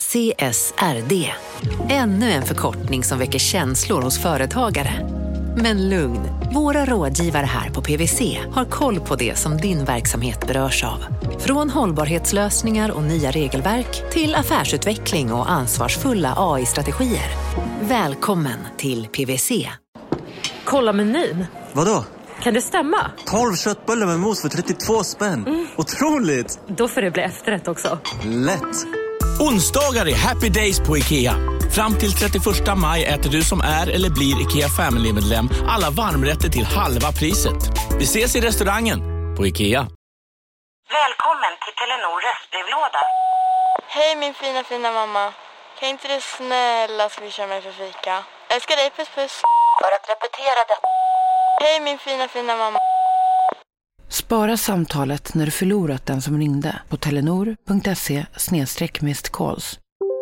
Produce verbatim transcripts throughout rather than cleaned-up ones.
C S R D. Ännu en förkortning som väcker känslor hos företagare. Men lugn, våra rådgivare här på P W C har koll på det som din verksamhet berörs av. Från hållbarhetslösningar och nya regelverk till affärsutveckling och ansvarsfulla A I-strategier. Välkommen till P W C. Kolla menyn. Vadå? Kan det stämma? tolv köttbullar med mos för trettiotvå spänn. Mm. Otroligt! Då får det bli efterrätt också. Lätt! Onsdagar är happy days på IKEA. Fram till trettioförsta maj äter du som är eller blir IKEA Family-medlem alla varmrätter till halva priset. Vi ses i restaurangen på IKEA. Välkommen till Telenor röstbrevlåda. Hej min fina fina mamma. Kan inte du snälla swisha mig för fika? Älskar dig, puss puss. För att repetera det. Hej min fina fina mamma. Spara samtalet när du förlorat den som ringde på telenor punkt se snedstreck missed calls.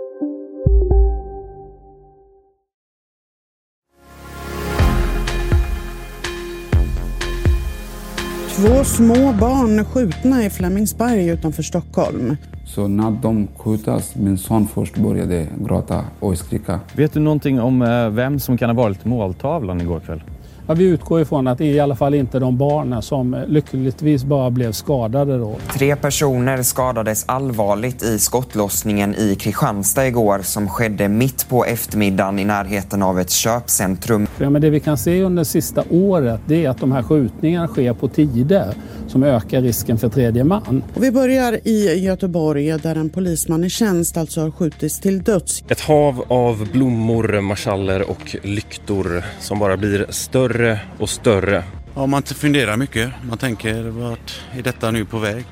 Två små barn skjutna i Flemingsberg utanför Stockholm. Så när de skjutas, min son först började gråta och skrika. Vet du någonting om vem som kan ha varit måltavlan igår kväll? Ja, vi utgår ifrån att det är i alla fall inte de barnen som lyckligtvis bara blev skadade då. Tre personer skadades allvarligt i skottlossningen i Kristianstad igår som skedde mitt på eftermiddagen i närheten av ett köpcentrum. Ja, men det vi kan se under sista året det är att de här skjutningarna sker på tider som ökar risken för tredje man. Och vi börjar i Göteborg där en polisman i tjänst alltså har skjutits till döds. Ett hav av blommor, marschaller och lyktor som bara blir större och större. Ja, man funderar mycket. Man tänker, vart är detta nu på väg?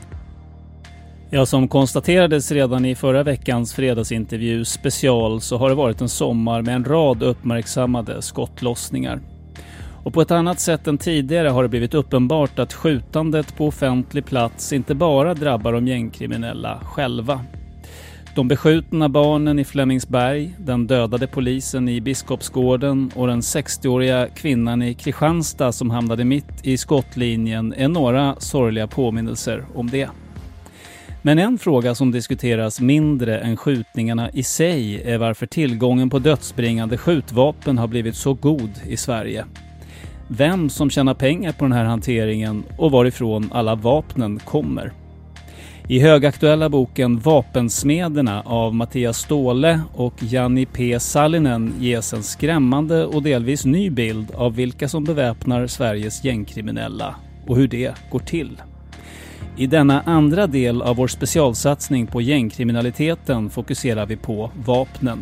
Ja, som konstaterades redan i förra veckans fredagsintervju special så har det varit en sommar med en rad uppmärksammade skottlossningar. Och på ett annat sätt än tidigare har det blivit uppenbart att skjutandet på offentlig plats inte bara drabbar de gängkriminella själva. De beskjutna barnen i Flemingsberg, den dödade polisen i Biskopsgården och den sextioåriga kvinnan i Kristianstad som hamnade mitt i skottlinjen är några sorgliga påminnelser om det. Men en fråga som diskuteras mindre än skjutningarna i sig är varför tillgången på dödsbringande skjutvapen har blivit så god i Sverige. Vem som tjänar pengar på den här hanteringen och varifrån alla vapnen kommer. I högaktuella boken Vapensmederna av Mattias Ståhle och Janni P. Sallinen ges en skrämmande och delvis ny bild av vilka som beväpnar Sveriges gängkriminella och hur det går till. I denna andra del av vår specialsatsning på gängkriminaliteten fokuserar vi på vapnen.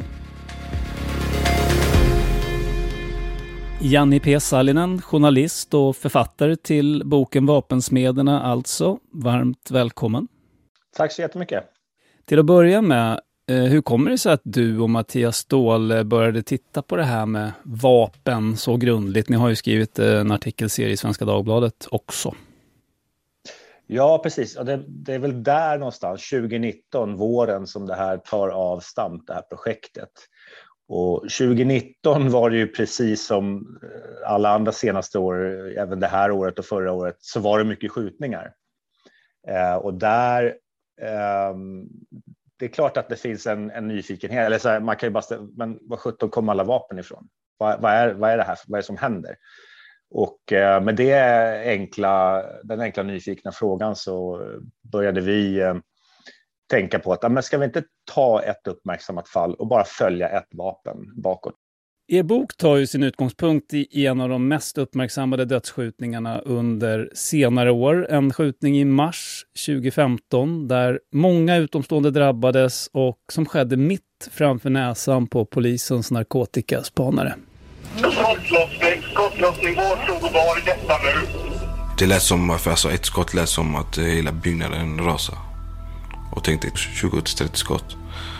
Janni P. Sallinen, journalist och författare till boken Vapensmederna alltså. Varmt välkommen. Tack så jättemycket. Till att börja med, hur kommer det sig att du och Mattias Ståhl började titta på det här med vapen så grundligt? Ni har ju skrivit en artikelserie i Svenska Dagbladet också. Ja, precis. Och det, det är väl där någonstans, tjugonitton, våren, som det här tar avstamp, det här projektet. Och tjugonitton var det ju precis som alla andra senaste år, även det här året och förra året, så var det mycket skjutningar. Eh, och där, eh, det är klart att det finns en, en nyfikenhet. Eller så här, man kan ju bara ställa, men vad sjutton kom alla vapen ifrån? Vad, vad, är, vad är det här? Vad är det som händer? Och eh, med det enkla, den enkla nyfikna frågan så började vi eh, tänka på att ja, men ska vi inte ta ett uppmärksammat fall och bara följa ett vapen bakåt. Er bok tar ju sin utgångspunkt i en av de mest uppmärksammade dödsskjutningarna under senare år. En skjutning i mars tjugohundrafemton där många utomstående drabbades och som skedde mitt framför näsan på polisens narkotikaspanare. Skottlossning, skottlossning, var stod och var i detta nu? Det lät som, alltså ett skott lät som att hela byggnaden rasade. Och tänkte tjugo till trettio skott.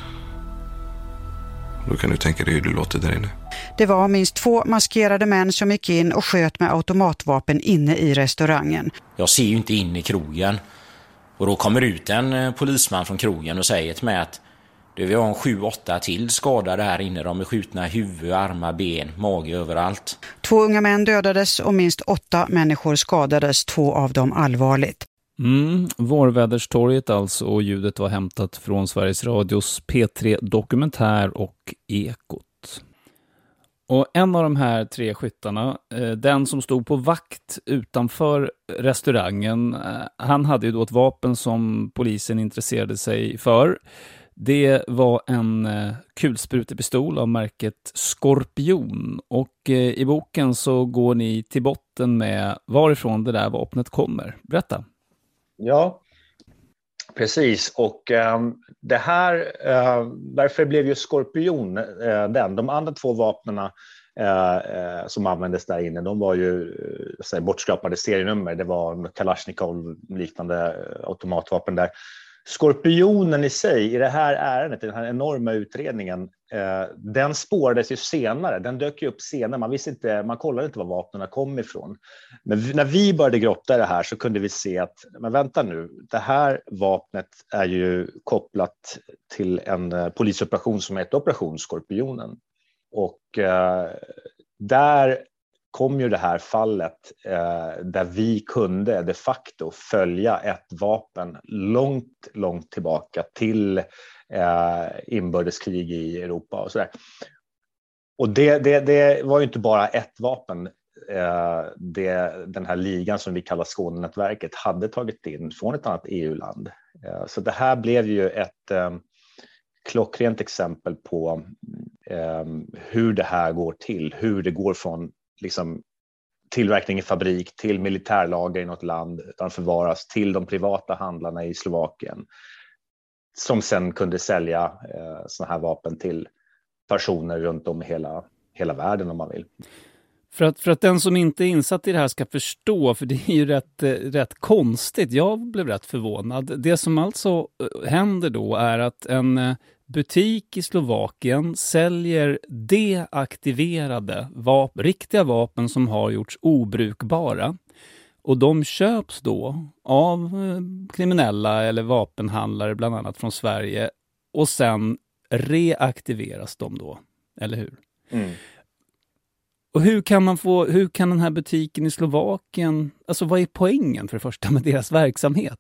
Då kan du tänka dig hur det låter där inne. Det var minst två maskerade män som gick in och sköt med automatvapen inne i restaurangen. Jag ser ju inte in i krogen. Och då kommer ut en polisman från krogen och säger till mig att det vi har en sju åtta till skadade här inne. De är skjutna huvud, armar, ben, mage överallt. Två unga män dödades och minst åtta människor skadades, två av dem allvarligt. Mm, Vårväderstorget alltså, och ljudet var hämtat från Sveriges Radios P tre Dokumentär och Ekot. Och en av de här tre skyttarna, den som stod på vakt utanför restaurangen, han hade ju då ett vapen som polisen intresserade sig för. Det var en kulsprutepistol av märket Skorpion, och i boken så går ni till botten med varifrån det där vapnet kommer. Berätta. Ja, precis. Och eh, det här, eh, därför blev ju Skorpion eh, den. De andra två vapnena eh, eh, som användes där inne, de var ju eh, bortskrapade serienummer. Det var Kalashnikov liknande automatvapen där. Skorpionen i sig, i det här ärendet, i den här enorma utredningen, eh, den spårades ju senare. Den dök ju upp senare. Man visste inte, man kollade inte var vapnen kom ifrån. Men vi, när vi började grotta i det här så kunde vi se att, men vänta nu, det här vapnet är ju kopplat till en eh, polisoperation som heter Operation Skorpionen. Och eh, där kom ju det här fallet eh, där vi kunde de facto följa ett vapen långt, långt tillbaka till eh, inbördeskrig i Europa och sådär. Och det, det, det var ju inte bara ett vapen. Eh, det, den här ligan som vi kallar Skånenätverket hade tagit in från ett annat E U-land. Eh, så det här blev ju ett eh, klockrent exempel på eh, hur det här går till, hur det går från liksom tillverkning i fabrik till militärlager i något land där de förvaras till de privata handlarna i Slovakien som sen kunde sälja eh, såna här vapen till personer runt om i hela, hela världen om man vill. För att, för att den som inte är insatt i det här ska förstå, för det är ju rätt, rätt konstigt. Jag blev rätt förvånad. Det som alltså händer då är att en butik i Slovakien säljer deaktiverade vapen, riktiga vapen som har gjorts obrukbara. Och de köps då av kriminella eller vapenhandlare bland annat från Sverige. Och sen reaktiveras de då, eller hur? Mm. Och hur kan man få, hur kan den här butiken i Slovakien, alltså vad är poängen för det första med deras verksamhet?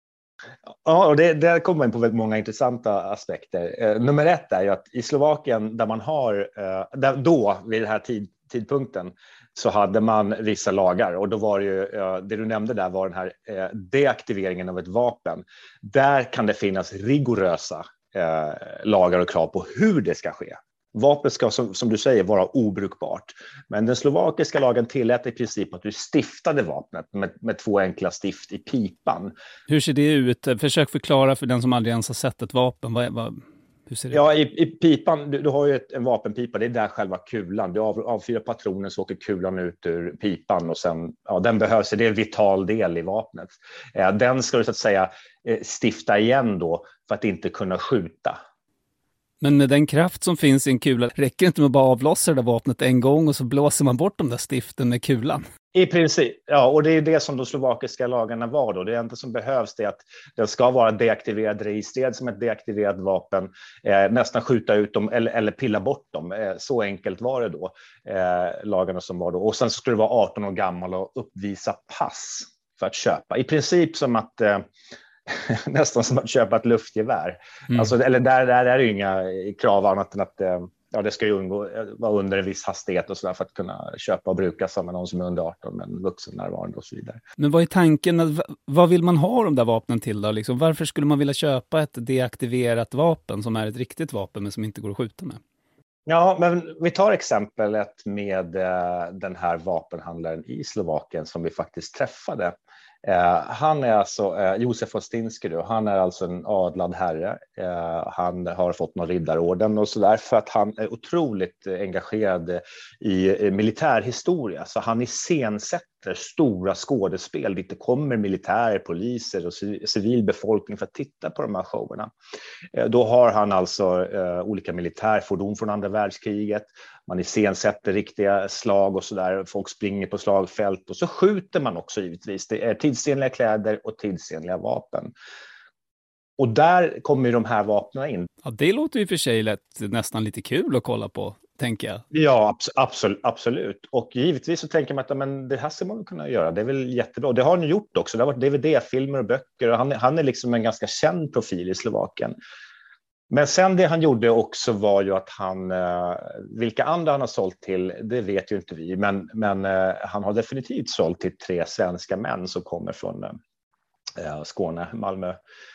Ja, och det, där kommer man på väldigt många intressanta aspekter. Eh, nummer ett är ju att i Slovakien där man har, eh, där, då vid den här tid, tidpunkten så hade man vissa lagar och då var det ju, eh, det du nämnde där var den här eh, deaktiveringen av ett vapen. Där kan det finnas rigorösa eh, lagar och krav på hur det ska ske. Vapnet ska, som, som du säger, vara obrukbart. Men den slovakiska lagen tillät i princip att du stiftade vapnet med, med två enkla stift i pipan. Hur ser det ut? Försök förklara för den som aldrig ens har sett ett vapen. Vad, vad, hur ser det ja, ut? I, i pipan, du, du har ju ett, en vapenpipa, det är där själva kulan. Du av, avfyrar patronen så åker kulan ut ur pipan och sen, ja, den behövs, det är en vital del i vapnet. Eh, den ska du så att säga eh, stifta igen då för att inte kunna skjuta. Men med den kraft som finns i en kula, räcker det inte med att bara avlossa det där vapnet en gång och så blåser man bort de där stiften med kulan? I princip, ja, och det är det som de slovakiska lagarna var då. Det enda som behövs är att den ska vara deaktiverad, registrerad som ett deaktiverat vapen, eh, nästan skjuta ut dem eller, eller pilla bort dem. Eh, så enkelt var det då, eh, lagarna som var då. Och sen så skulle det vara arton år gammal och uppvisa pass för att köpa. I princip som att... Eh, nästan som att köpa ett luftgevär. Mm. Alltså, eller där, där är det ju inga krav annat än att ja, det ska ju undgå, vara under en viss hastighet och så där för att kunna köpa och bruka som någon som är under arton men vuxen närvarande och så vidare. Men vad är tanken? Vad vill man ha de där vapnen till då? Liksom, varför skulle man vilja köpa ett deaktiverat vapen som är ett riktigt vapen men som inte går att skjuta med? Ja, men vi tar exemplet med eh, den här vapenhandlaren i Slovakien som vi faktiskt träffade. Eh, han är alltså, eh, Josef Ostinsky då, han är alltså en adlad herre. Eh, han har fått någon riddarorden och sådär för att han är otroligt engagerad i eh, militärhistoria. Så han iscensätter stora skådespel dit det kommer militärer, poliser och civilbefolkning för att titta på de här showerna. Eh, då har han alltså eh, olika militärfordon från andra världskriget. Man iscensätter riktiga slag och sådär. Folk springer på slagfält och så skjuter man också givetvis. Det är tidsenliga kläder och tidsenliga vapen. Och där kommer ju de här vapnen in. Ja, det låter ju för sig lätt, nästan lite kul att kolla på. tänker jag. Ja, absolut, absolut. Och givetvis så tänker man att men det här ska man kunna göra. Det är väl jättebra. Det har han gjort också. Det har varit D V D-filmer och böcker. Och han, han är liksom en ganska känd profil i Slovakien. Men sen det han gjorde också var ju att han, vilka andra han har sålt till, det vet ju inte vi. Men, men han har definitivt sålt till tre svenska män som kommer från eh, Skåne, Malmö.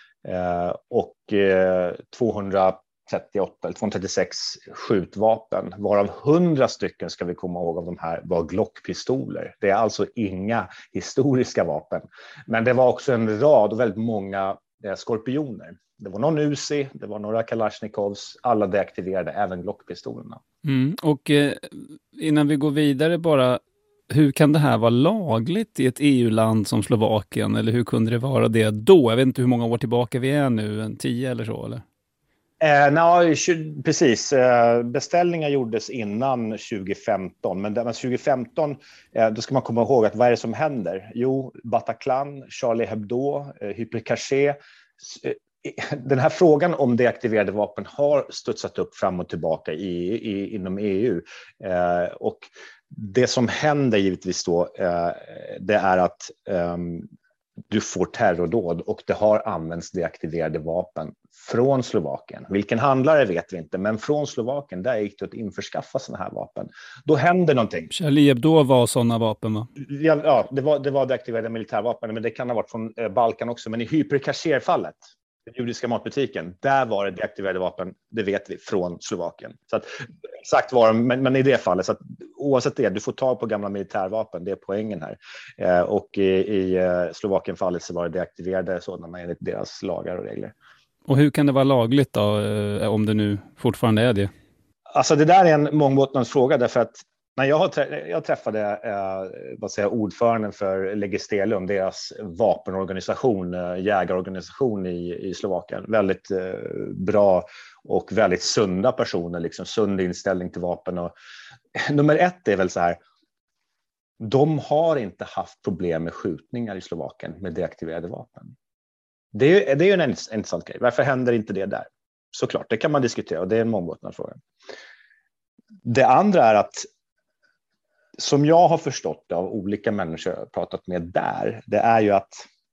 Eh, och eh, tvåhundratrettioåtta eller tvåhundratrettiosex skjutvapen, varav hundra stycken ska vi komma ihåg av de här var Glockpistoler. Det är alltså inga historiska vapen. Men det var också en rad och väldigt många eh, skorpioner. Det var någon Uzi, det var några Kalashnikovs, alla deaktiverade, även Glockpistolerna. Mm, och eh, innan vi går vidare bara, hur kan det här vara lagligt i ett E U-land som Slovakien? Eller hur kunde det vara det då? Jag vet inte hur många år tillbaka vi är nu, en tio eller så, eller? Eh, nej, precis. Eh, beställningar gjordes innan tjugo femton. Men, men tjugo femton, eh, då ska man komma ihåg att vad är det som händer? Jo, Bataclan, Charlie Hebdo, eh, Hypercaché. Eh, den här frågan om deaktiverade vapen har studsat upp fram och tillbaka i, i, inom E U. Eh, och det som händer givetvis då, eh, det är att eh, du får terrordåd och det har använts deaktiverade vapen från Slovakien. Vilken handlare vet vi inte, men från Slovakien där gick det att införskaffa sådana här vapen. Då händer någonting. Charlie Hebdo var sådana vapen, va? Ja, ja det, var, det var deaktiverade militärvapen, men det kan ha varit från eh, Balkan också. Men i Hypercaché-fallet, den judiska matbutiken, där var det deaktiverade vapen, det vet vi, från Slovakien. Så att, exakt var men, men i det fallet, så att, oavsett det, du får ta på gamla militärvapen, det är poängen här. Eh, och i, i eh, Slovakien-fallet så var det deaktiverade sådana enligt deras lagar och regler. Och hur kan det vara lagligt då, eh, om det nu fortfarande är det? Alltså det där är en mångbottnad fråga, därför att när jag, trä- jag träffade eh, vad säger, ordföranden för Legistelum, deras vapenorganisation, eh, jägarorganisation i, i Slovakien. Väldigt eh, bra och väldigt sunda personer, liksom sund inställning till vapen. Och, nummer ett är väl så här, de har inte haft problem med skjutningar i Slovakien med deaktiverade vapen. Det är, det är ju en intressant grej. Varför händer inte det där? Såklart, det kan man diskutera och det är en mångbottnad fråga. Det andra är att som jag har förstått det av olika människor jag har pratat med där, det är ju att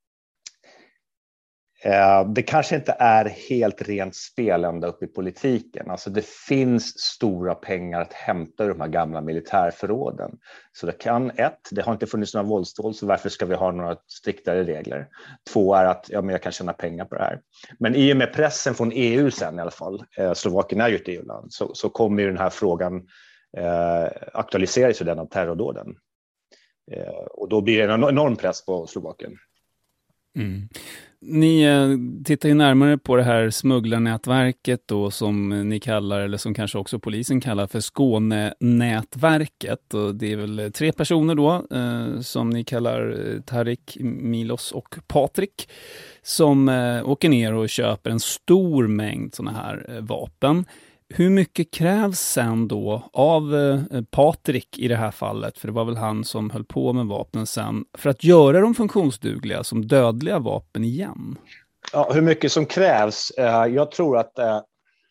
eh, det kanske inte är helt rent spel ända upp i politiken. Alltså det finns stora pengar att hämta ur de här gamla militärförråden. Så det kan, ett, det har inte funnits några våldsdåd, så varför ska vi ha några striktare regler? Två är att ja, men jag kan tjäna pengar på det här. Men i och med pressen från E U sen i alla fall, eh, Slovakien är ju ett E U-land, så, så kommer ju den här frågan Eh, aktualiseras ju den av terrordåden. Eh, och då blir det en enorm press på Slovakien. Mm. Ni eh, tittar ju närmare på det här smugglarnätverket då, som ni kallar, eller som kanske också polisen kallar för Skånenätverket. Och det är väl tre personer då eh, som ni kallar eh, Tarik, Milos och Patrik, som eh, åker ner och köper en stor mängd såna här eh, vapen. Hur mycket krävs sen då av eh, Patrik i det här fallet, för det var väl han som höll på med vapnen sen, för att göra dem funktionsdugliga som dödliga vapen igen? Ja, hur mycket som krävs? Eh, jag tror att eh,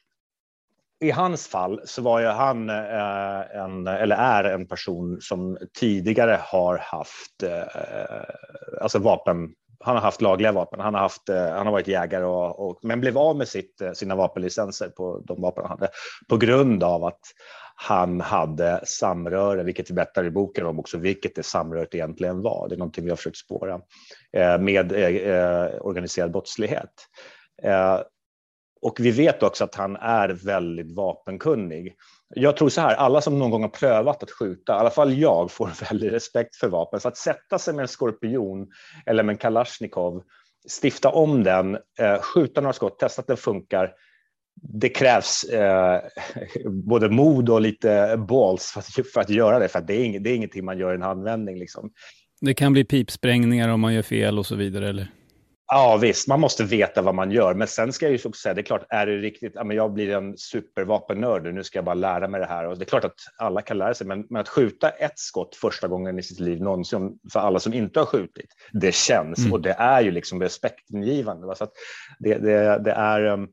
i hans fall så var ju han eh, en, eller är en person som tidigare har haft eh, alltså vapen. Han har haft lagliga vapen, han har, haft, han har varit jägare och, och, men blev av med sitt, sina vapenlicenser på de vapen han hade på grund av att han hade samröre, vilket vi berättar i boken om också, vilket det samröret egentligen var. Det är någonting vi har försökt spåra eh, med eh, organiserad brottslighet. Eh, och vi vet också att han är väldigt vapenkunnig. Jag tror så här, alla som någon gång har prövat att skjuta, i alla fall jag, får väldigt respekt för vapen. Så att sätta sig med en skorpion eller med en Kalashnikov, stifta om den, eh, skjuta några skott, testa att den funkar. Det krävs eh, både mod och lite balls för att, för att göra det. För att det, är inget, det är ingenting man gör i en handvändning. Liksom. Det kan bli pipsprängningar om man gör fel och så vidare, eller? Ja visst, man måste veta vad man gör. Men sen ska jag ju också säga, det är klart, är det riktigt, ja, men jag blir en supervapennörd, nu ska jag bara lära mig det här. Och det är klart att alla kan lära sig, men, men att skjuta ett skott första gången i sitt liv någonsin, för alla som inte har skjutit, det känns. Mm. Och det är ju liksom respektingivande. Så att det, det, det är... Um,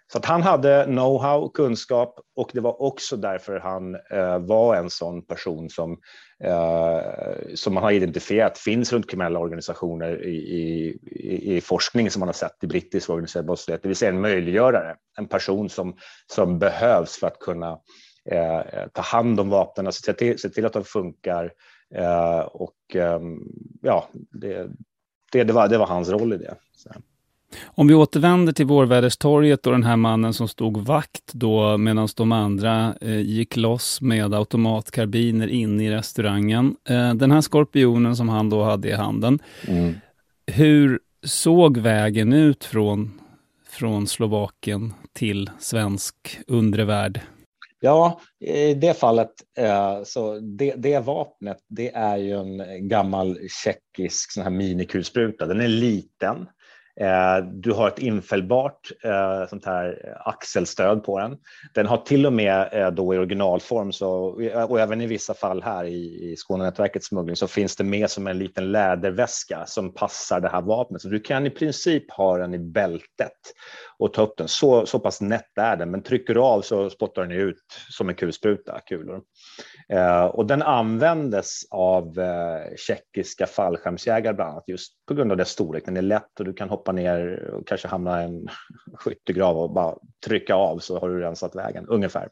Så att han hade know-how, kunskap, och det var också därför han eh, var en sån person som, eh, som man har identifierat finns runt kriminella organisationer i, i, i forskning som man har sett i brittisk organiserad brottslighet. Det vill säga en möjliggörare, en person som, som behövs för att kunna eh, ta hand om vapnen, alltså se till, se till att de funkar. Eh, och eh, ja, det, det, det, var, det var hans roll i det. Så. Om vi återvänder till Vårväderstorget och den här mannen som stod vakt då medan de andra eh, gick loss med automatkarbiner in i restaurangen. Eh, den här skorpionen som han då hade i handen. Mm. Hur såg vägen ut från, från Slovakien till svensk undre värld? Ja, i det fallet, eh, så det, det vapnet, det är ju en gammal tjeckisk sån här minikulspruta. Den är liten. Du har ett infällbart eh, sånt här axelstöd på den. Den har till och med eh, då i originalform, så, och även i vissa fall här i, i Skånenätverkets smuggling, så finns det med som en liten läderväska som passar det här vapnet. Så du kan i princip ha den i bältet och ta upp den. Så, så pass nätt är den, men trycker du av så spottar den ut som en kulspruta, kulor. Eh, och den användes av eh, tjeckiska fallskärmsjägare bland annat just på grund av dess storlek. Den är lätt och du kan hoppa ner och kanske hamna i en skyttegrav och bara trycka av, så har du rensat vägen ungefär.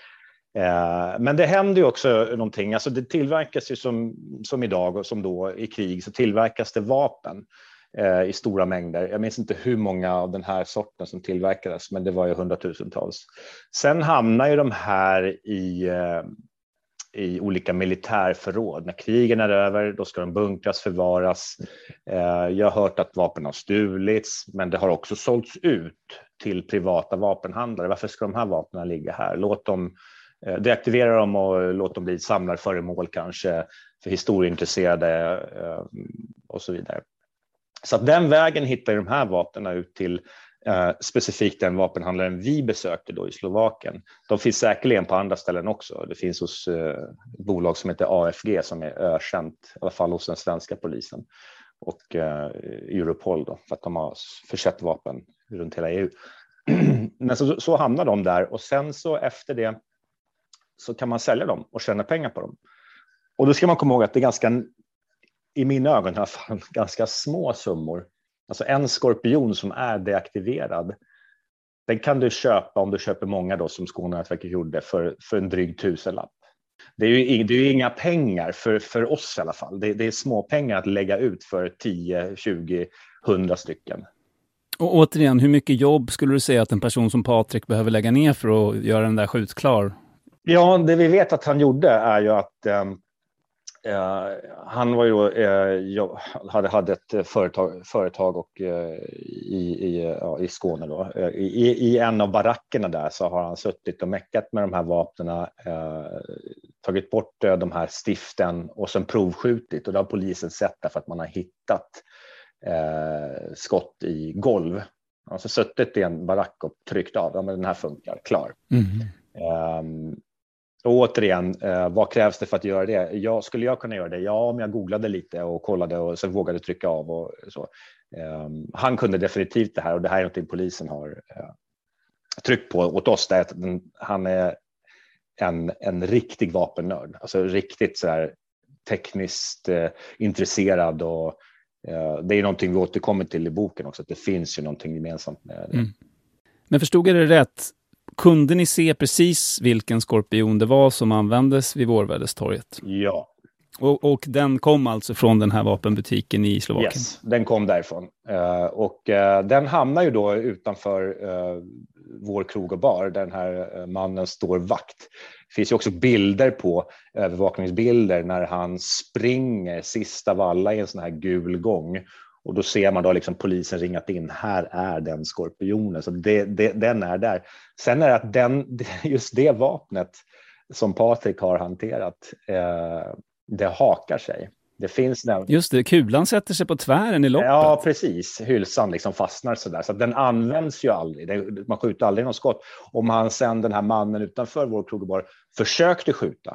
Eh, men det händer ju också någonting. Alltså det tillverkas ju som, som idag och som då i krig, så tillverkas det vapen eh, i stora mängder. Jag minns inte hur många av den här sorten som tillverkades, men det var ju hundratusentals. Sen hamnar ju de här i... Eh, i olika militärförråd. När krigen är över, då ska de bunkras, förvaras. Jag har hört att vapen har stulits, men det har också sålts ut till privata vapenhandlare. Varför ska de här vapnen ligga här? Låt dem, deaktivera dem och låt dem bli samlarföremål kanske för historieintresserade och så vidare. Så att den vägen hittar de här vapnen ut till Uh, specifikt den vapenhandlaren vi besökte då i Slovakien. De finns säkerligen på andra ställen också. Det finns hos uh, ett bolag som heter A F G som är ökänt, i alla fall hos den svenska polisen och uh, Europol då, för att de har försett vapen runt hela E U. Men så, så hamnar de där, och sen så efter det så kan man sälja dem och tjäna pengar på dem. Och då ska man komma ihåg att det är ganska, i mina ögon i alla fall, ganska små summor. Alltså en skorpion som är deaktiverad, den kan du köpa om du köper många då, som Skånenätverket gjorde, för, för en dryg tusenlapp. Det är ju, det är ju inga pengar för, för oss i alla fall. Det, det är små pengar att lägga ut för tio, tjugo, hundra stycken. Och återigen, hur mycket jobb skulle du säga att en person som Patrik behöver lägga ner för att göra den där skjutklar? Ja, det vi vet att han gjorde är ju att... Um, Uh, han var ju, uh, hade, hade ett företag, företag och, uh, i, i, uh, i Skåne då. Uh, i, I en av barackerna där så har han suttit och meckat med de här vapnena, uh, tagit bort uh, de här stiften och sen provskjutit. Och då har polisen sett därför att man har hittat uh, skott i golv. Alltså suttit i en barack och tryckt av, ja, men den här funkar, klar. Mm. Um, Och återigen, eh, vad krävs det för att göra det? Ja, skulle jag kunna göra det? Ja, om jag googlade lite och kollade och sen vågade trycka av och så. Eh, han kunde definitivt det här, och det här är något polisen har eh, tryckt på åt oss. Det är att den, han är en, en riktig vapennörd. Alltså riktigt så här tekniskt eh, intresserad, och eh, det är någonting vi återkommer till i boken också, att det finns ju någonting gemensamt med det. Mm. Men förstod jag det rätt? Kunde ni se precis vilken skorpion det var som användes vid Vårväderstorget? Ja. Och, och den kom alltså från den här vapenbutiken i Slovakien? Yes, den kom därifrån. Uh, och uh, den hamnar ju då utanför uh, vår krog och bar, där den här uh, mannen står vakt. Det finns ju också bilder på, övervakningsbilder, när han springer sista valla i en sån här gul gång. Och då ser man då liksom polisen ringat in, här är den skorpionen. Så det, det, den är där. Sen är det att den, just det vapnet som Patrik har hanterat, eh, det hakar sig. Det finns den. Just det, kulan sätter sig på tvären i loppet. Ja, precis. Hylsan liksom fastnar sådär. Så att den används ju aldrig. Det, man skjuter aldrig någon skott. Om han sen, den här mannen utanför vår krogbar, försökte skjuta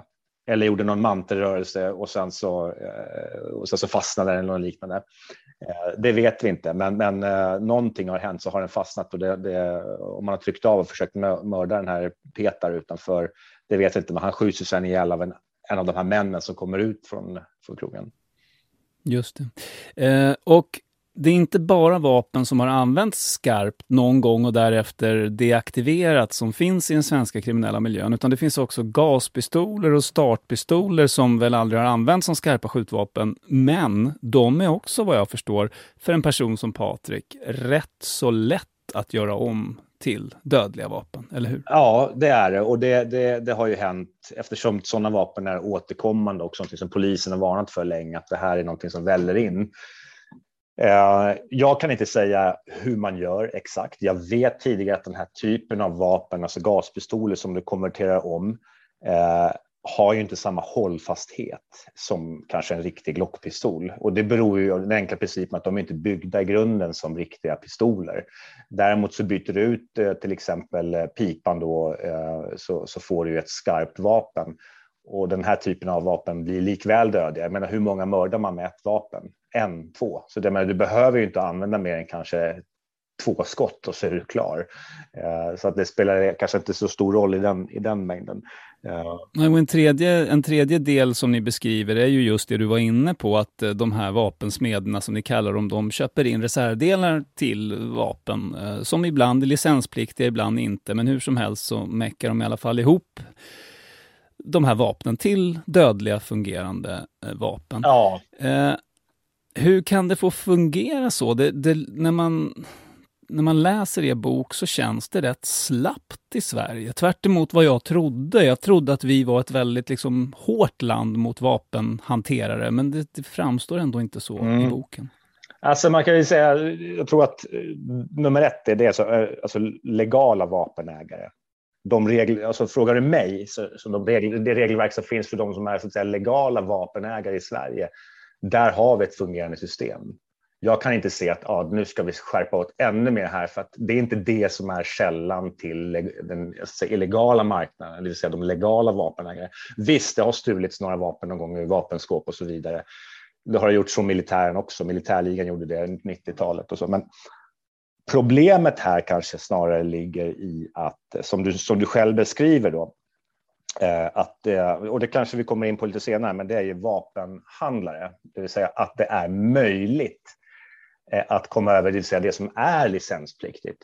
eller gjorde någon mantelrörelse och sen så, och sen så fastnade den eller något liknande. Det vet vi inte, men, men någonting har hänt, så har den fastnat, och det, det, om man har tryckt av och försökt mörda den här Petar utanför, det vet vi inte, men han skjuts ju sen ihjäl av en, en av de här männen som kommer ut från, från krogen. Just det. Eh, och det är inte bara vapen som har använts skarpt någon gång och därefter deaktiverats som finns i den svenska kriminella miljön, utan det finns också gaspistoler och startpistoler som väl aldrig har använts som skarpa skjutvapen, men de är också, vad jag förstår, för en person som Patrik rätt så lätt att göra om till dödliga vapen, eller hur? Ja, det är det, och det, det, det har ju hänt eftersom sådana vapen är återkommande och något som polisen har varnat för länge, att det här är något som väller in. Jag kan inte säga hur man gör exakt. Jag vet tidigare att den här typen av vapen, alltså gaspistoler som du konverterar om, eh, har ju inte samma hållfasthet som kanske en riktig Glockpistol. Och det beror ju på den enkla principen att de är inte byggda i grunden som riktiga pistoler. Däremot så byter du ut eh, till exempel pipan då, eh, så, så får du ju ett skarpt vapen. Och den här typen av vapen blir likväl dödiga. Jag menar, hur många mördar man med ett vapen? En, två. Så det, men du behöver ju inte använda mer än kanske två skott och så är du klar. Uh, så att det spelar kanske inte så stor roll i den, i den mängden. Uh. Och en, tredje, en tredje del som ni beskriver är ju just det du var inne på, att de här vapensmederna som ni kallar dem, de köper in reservdelar till vapen uh, som ibland är licenspliktiga, ibland inte. Men hur som helst så mäckar de i alla fall ihop de här vapnen till dödliga fungerande uh, vapen. Ja. Uh, hur kan det få fungera så? Det, det, när, man, när man läser er bok så känns det rätt slappt i Sverige. Tvärt emot vad jag trodde. Jag trodde att vi var ett väldigt liksom, hårt land mot vapenhanterare. Men det, det framstår ändå inte så mm. i boken. Alltså man kan ju säga, jag tror att nummer ett är det, så, alltså legala vapenägare. De regler, alltså frågar du mig, så, så de regler, det regelverk som finns för de som är så att säga, legala vapenägare i Sverige, där har vi ett fungerande system. Jag kan inte se att ah, nu ska vi skärpa åt ännu mer här, för att det är inte det som är källan till den säga, illegala marknaden, det vill säga de legala vapenägare. Visst, det har stulits några vapen någon gång i vapenskåp och så vidare. Det har gjort från militären också. Militärligan gjorde det i nittiotalet och så. Men problemet här kanske snarare ligger i att, som du, som du själv beskriver då, att, och det kanske vi kommer in på lite senare, men det är ju vapenhandlare. Det vill säga att det är möjligt att komma över, det vill säga det som är licenspliktigt.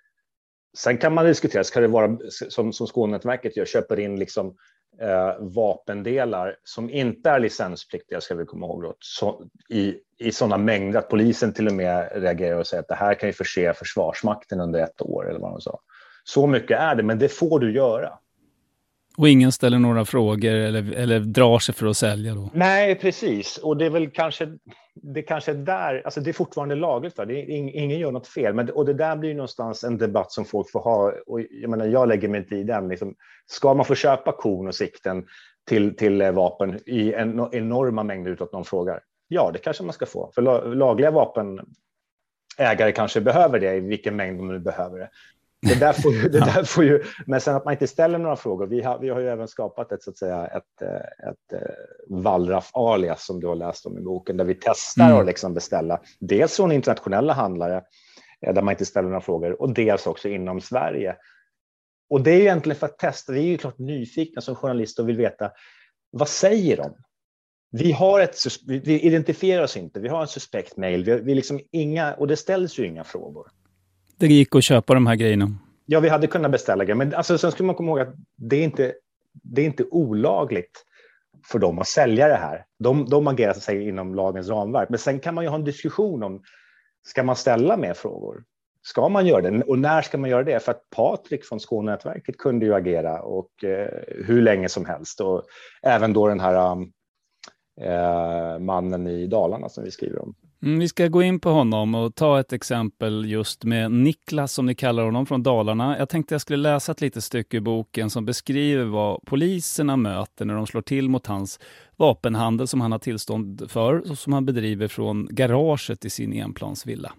Sen kan man diskutera, ska det vara som, som Skånenätverket gör, köper in liksom eh, vapendelar som inte är licenspliktiga, ska vi komma ihåg då, så, i, i sådana mängder att polisen till och med reagerar och säger att det här kan ju förse Försvarsmakten under ett år eller vad man sa. Så mycket är det, men det får du göra. Och ingen ställer några frågor eller, eller drar sig för att sälja då? Nej, precis. Och det är väl kanske, det kanske är där, alltså det är fortfarande lagligt. Va? Det är, ingen gör något fel. Men, och det där blir någonstans en debatt som folk får ha. Och jag menar, jag lägger mig inte i den. Liksom, ska man få köpa kon och sikten till, till vapen i en, enorma mängder utan att någon frågar? Ja, det kanske man ska få. För lagliga vapenägare kanske behöver det i vilken mängd de nu behöver det. Det där får ju, det där får ju, men sen att man inte ställer några frågor. Vi har, vi har ju även skapat ett, så att säga, ett, ett, ett Wallraff alias som du har läst om i boken, där vi testar mm. att liksom beställa dels från internationella handlare där man inte ställer några frågor, och dels också inom Sverige. Och det är ju egentligen för att testa. Vi är ju klart nyfikna som journalister och vill veta, vad säger de? Vi har ett, vi identifierar oss inte. Vi har en suspekt mail. Vi, vi liksom inga, och det ställs ju inga frågor. Det gick att köpa de här grejerna. Ja, vi hade kunnat beställa grejer. Men alltså, sen ska man komma ihåg att det är inte, det är inte olagligt för dem att sälja det här. De, de agerar sig inom lagens ramverk. Men sen kan man ju ha en diskussion om, ska man ställa mer frågor? Ska man göra det? Och när ska man göra det? För att Patrik från Skånenätverket kunde ju agera och eh, hur länge som helst. Och även då den här eh, mannen i Dalarna som vi skriver om. Mm, vi ska gå in på honom och ta ett exempel just med Niklas, som ni kallar honom, från Dalarna. Jag tänkte jag skulle läsa ett litet stycke i boken som beskriver vad poliserna möter när de slår till mot hans vapenhandel som han har tillstånd för och som han bedriver från garaget i sin enplansvilla.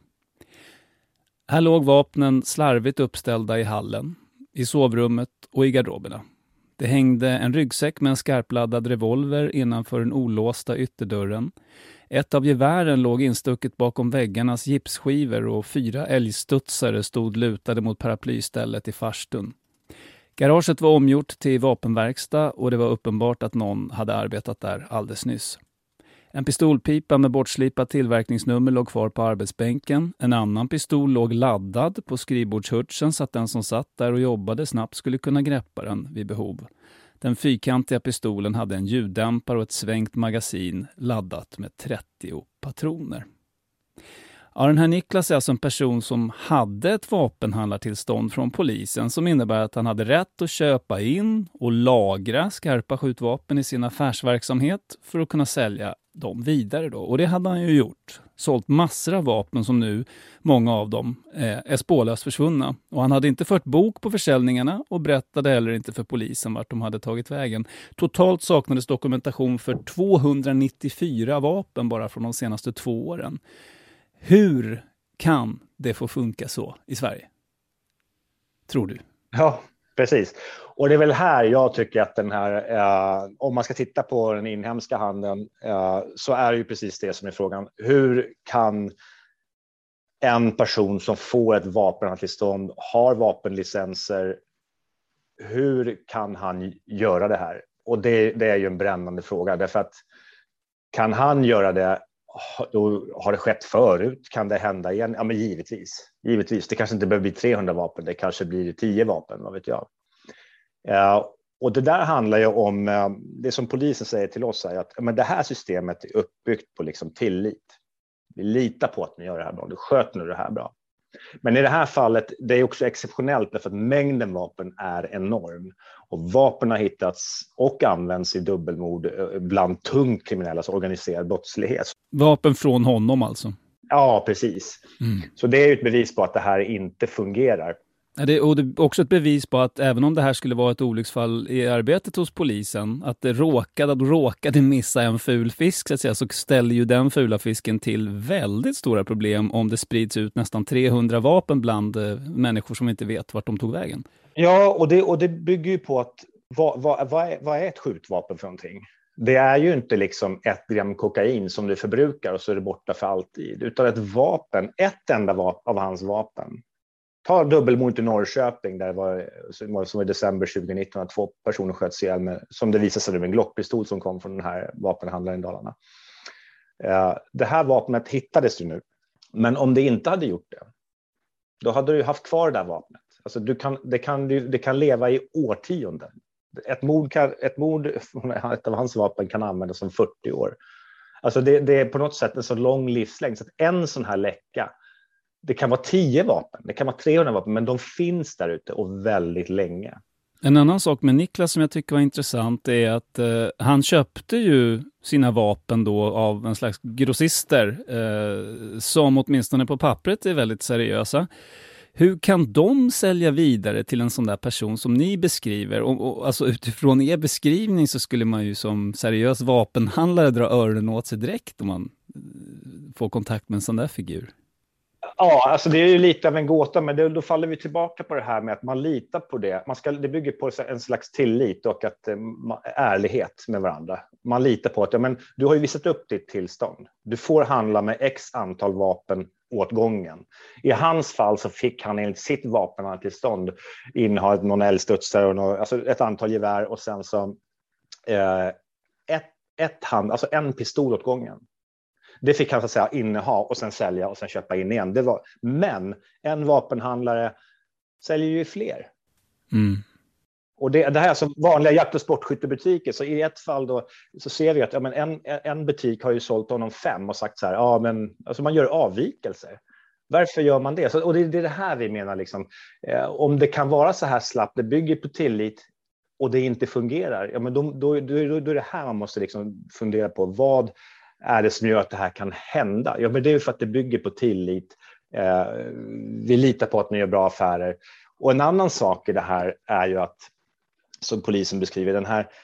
Här låg vapnen slarvigt uppställda i hallen, i sovrummet och i garderoberna. Det hängde en ryggsäck med en skarpladdad revolver innanför den olåsta ytterdörren. Ett av gevären låg instucket bakom väggarnas gipsskivor och fyra älgstudsare stod lutade mot paraplystället i farstun. Garaget var omgjort till vapenverkstad och det var uppenbart att någon hade arbetat där alldeles nyss. En pistolpipa med bortslipat tillverkningsnummer låg kvar på arbetsbänken. En annan pistol låg laddad på skrivbordshutsen så att den som satt där och jobbade snabbt skulle kunna greppa den vid behov. Den fyrkantiga pistolen hade en ljuddämpare och ett svängt magasin laddat med trettio patroner. Ja, den här Niklas är alltså en person som hade ett vapenhandlartillstånd från polisen som innebär att han hade rätt att köpa in och lagra skarpa skjutvapen i sin affärsverksamhet för att kunna sälja dem vidare då. Och det hade han ju gjort. Sålt massor av vapen som nu, många av dem, är spårlöst försvunna. Och han hade inte fört bok på försäljningarna och berättade heller inte för polisen vart de hade tagit vägen. Totalt saknades dokumentation för tvåhundranittiofyra vapen bara från de senaste två åren. Hur kan det få funka så i Sverige? Tror du? Ja, precis. Och det är väl här jag tycker att den här, eh, om man ska titta på den inhemska handeln, eh, så är det ju precis det som är frågan. Hur kan en person som får ett vapenhandlartillstånd, har vapenlicenser, hur kan han göra det här? Och det, det är ju en brännande fråga, därför att kan han göra det, då har det skett förut, kan det hända igen? Ja, men givetvis. Givetvis. Det kanske inte behöver bli trehundra vapen, det kanske blir tio vapen, vad vet jag. Uh, och det där handlar ju om, uh, det som polisen säger till oss är att men det här systemet är uppbyggt på liksom tillit. Vi litar på att ni gör det här bra, du sköter nu det här bra. Men i det här fallet, det är också exceptionellt därför att mängden vapen är enorm. Och vapen har hittats och används i dubbelmord bland tungt kriminella, alltså organiserad brottslighet. Vapen från honom alltså? Ja, precis. Mm. Så det är ju ett bevis på att det här inte fungerar. Det är, och det är också ett bevis på att även om det här skulle vara ett olycksfall i arbetet hos polisen, att det råkade, att råkade missa en ful fisk så att säga, så ställer ju den fula fisken till väldigt stora problem om det sprids ut nästan trehundra vapen bland eh, människor som inte vet vart de tog vägen. Ja, och det, och det bygger ju på att vad, vad, vad, är, vad är ett skjutvapen för någonting? Det är ju inte liksom ett gram kokain som du förbrukar och så är det borta för alltid, utan ett vapen, ett enda vapen av hans vapen. Ta dubbelmord i Norrköping där det var, som i december tjugonitton, att två personer sköts ihjäl med, som det visade sig, med en Glockpistol som kom från den här vapenhandlaren i Dalarna. Uh, det här vapnet hittades ju nu. Men om det inte hade gjort det, då hade du haft kvar det där vapnet. Alltså du kan, det, kan, det kan leva i årtionden. Ett mord, kan, ett mord, ett av hans vapen kan användas som fyrtio år. Alltså det, det är på något sätt en så lång livslängd så att en sån här läcka, det kan vara tio vapen, det kan vara trehundra vapen, men de finns där ute och väldigt länge. En annan sak med Niklas som jag tycker var intressant är att eh, han köpte ju sina vapen då av en slags grossister eh, som åtminstone på pappret är väldigt seriösa. Hur kan de sälja vidare till en sån där person som ni beskriver? Och, och, alltså utifrån er beskrivning så skulle man ju som seriös vapenhandlare dra öronen åt sig direkt om man får kontakt med en sån där figur. Ja, alltså det är ju lite av en gåta, men det, då faller vi tillbaka på det här med att man litar på det. Man ska, det bygger på en slags tillit och att, eh, ärlighet med varandra. Man litar på att ja, men du har ju visat upp ditt tillstånd. Du får handla med x antal vapen åt gången. I hans fall så fick han enligt sitt vapentillstånd inneha någon älgstudsare och någon, alltså ett antal gevär och sen så eh, ett, ett hand, alltså en pistol åt gången. Det fick han så att säga inneha och sen sälja och sen köpa in igen. Det var, men en vapenhandlare säljer ju fler. Mm. Och det, det här är alltså vanliga jakt- och sportskyttebutiker. Så i ett fall då så ser vi att ja, men en, en butik har ju sålt honom fem och sagt så här, ja men alltså man gör avvikelser. Varför gör man det? Så, och det, det är det här vi menar liksom, eh, om det kan vara så här slappt, det bygger på tillit och det inte fungerar, ja men då, då, då, då, då är det här man måste liksom fundera på, vad är det som gör att det här kan hända? Ja, men det är för att det bygger på tillit. Eh, vi litar på att ni gör bra affärer. Och en annan sak i det här är ju att, som polisen beskriver, den här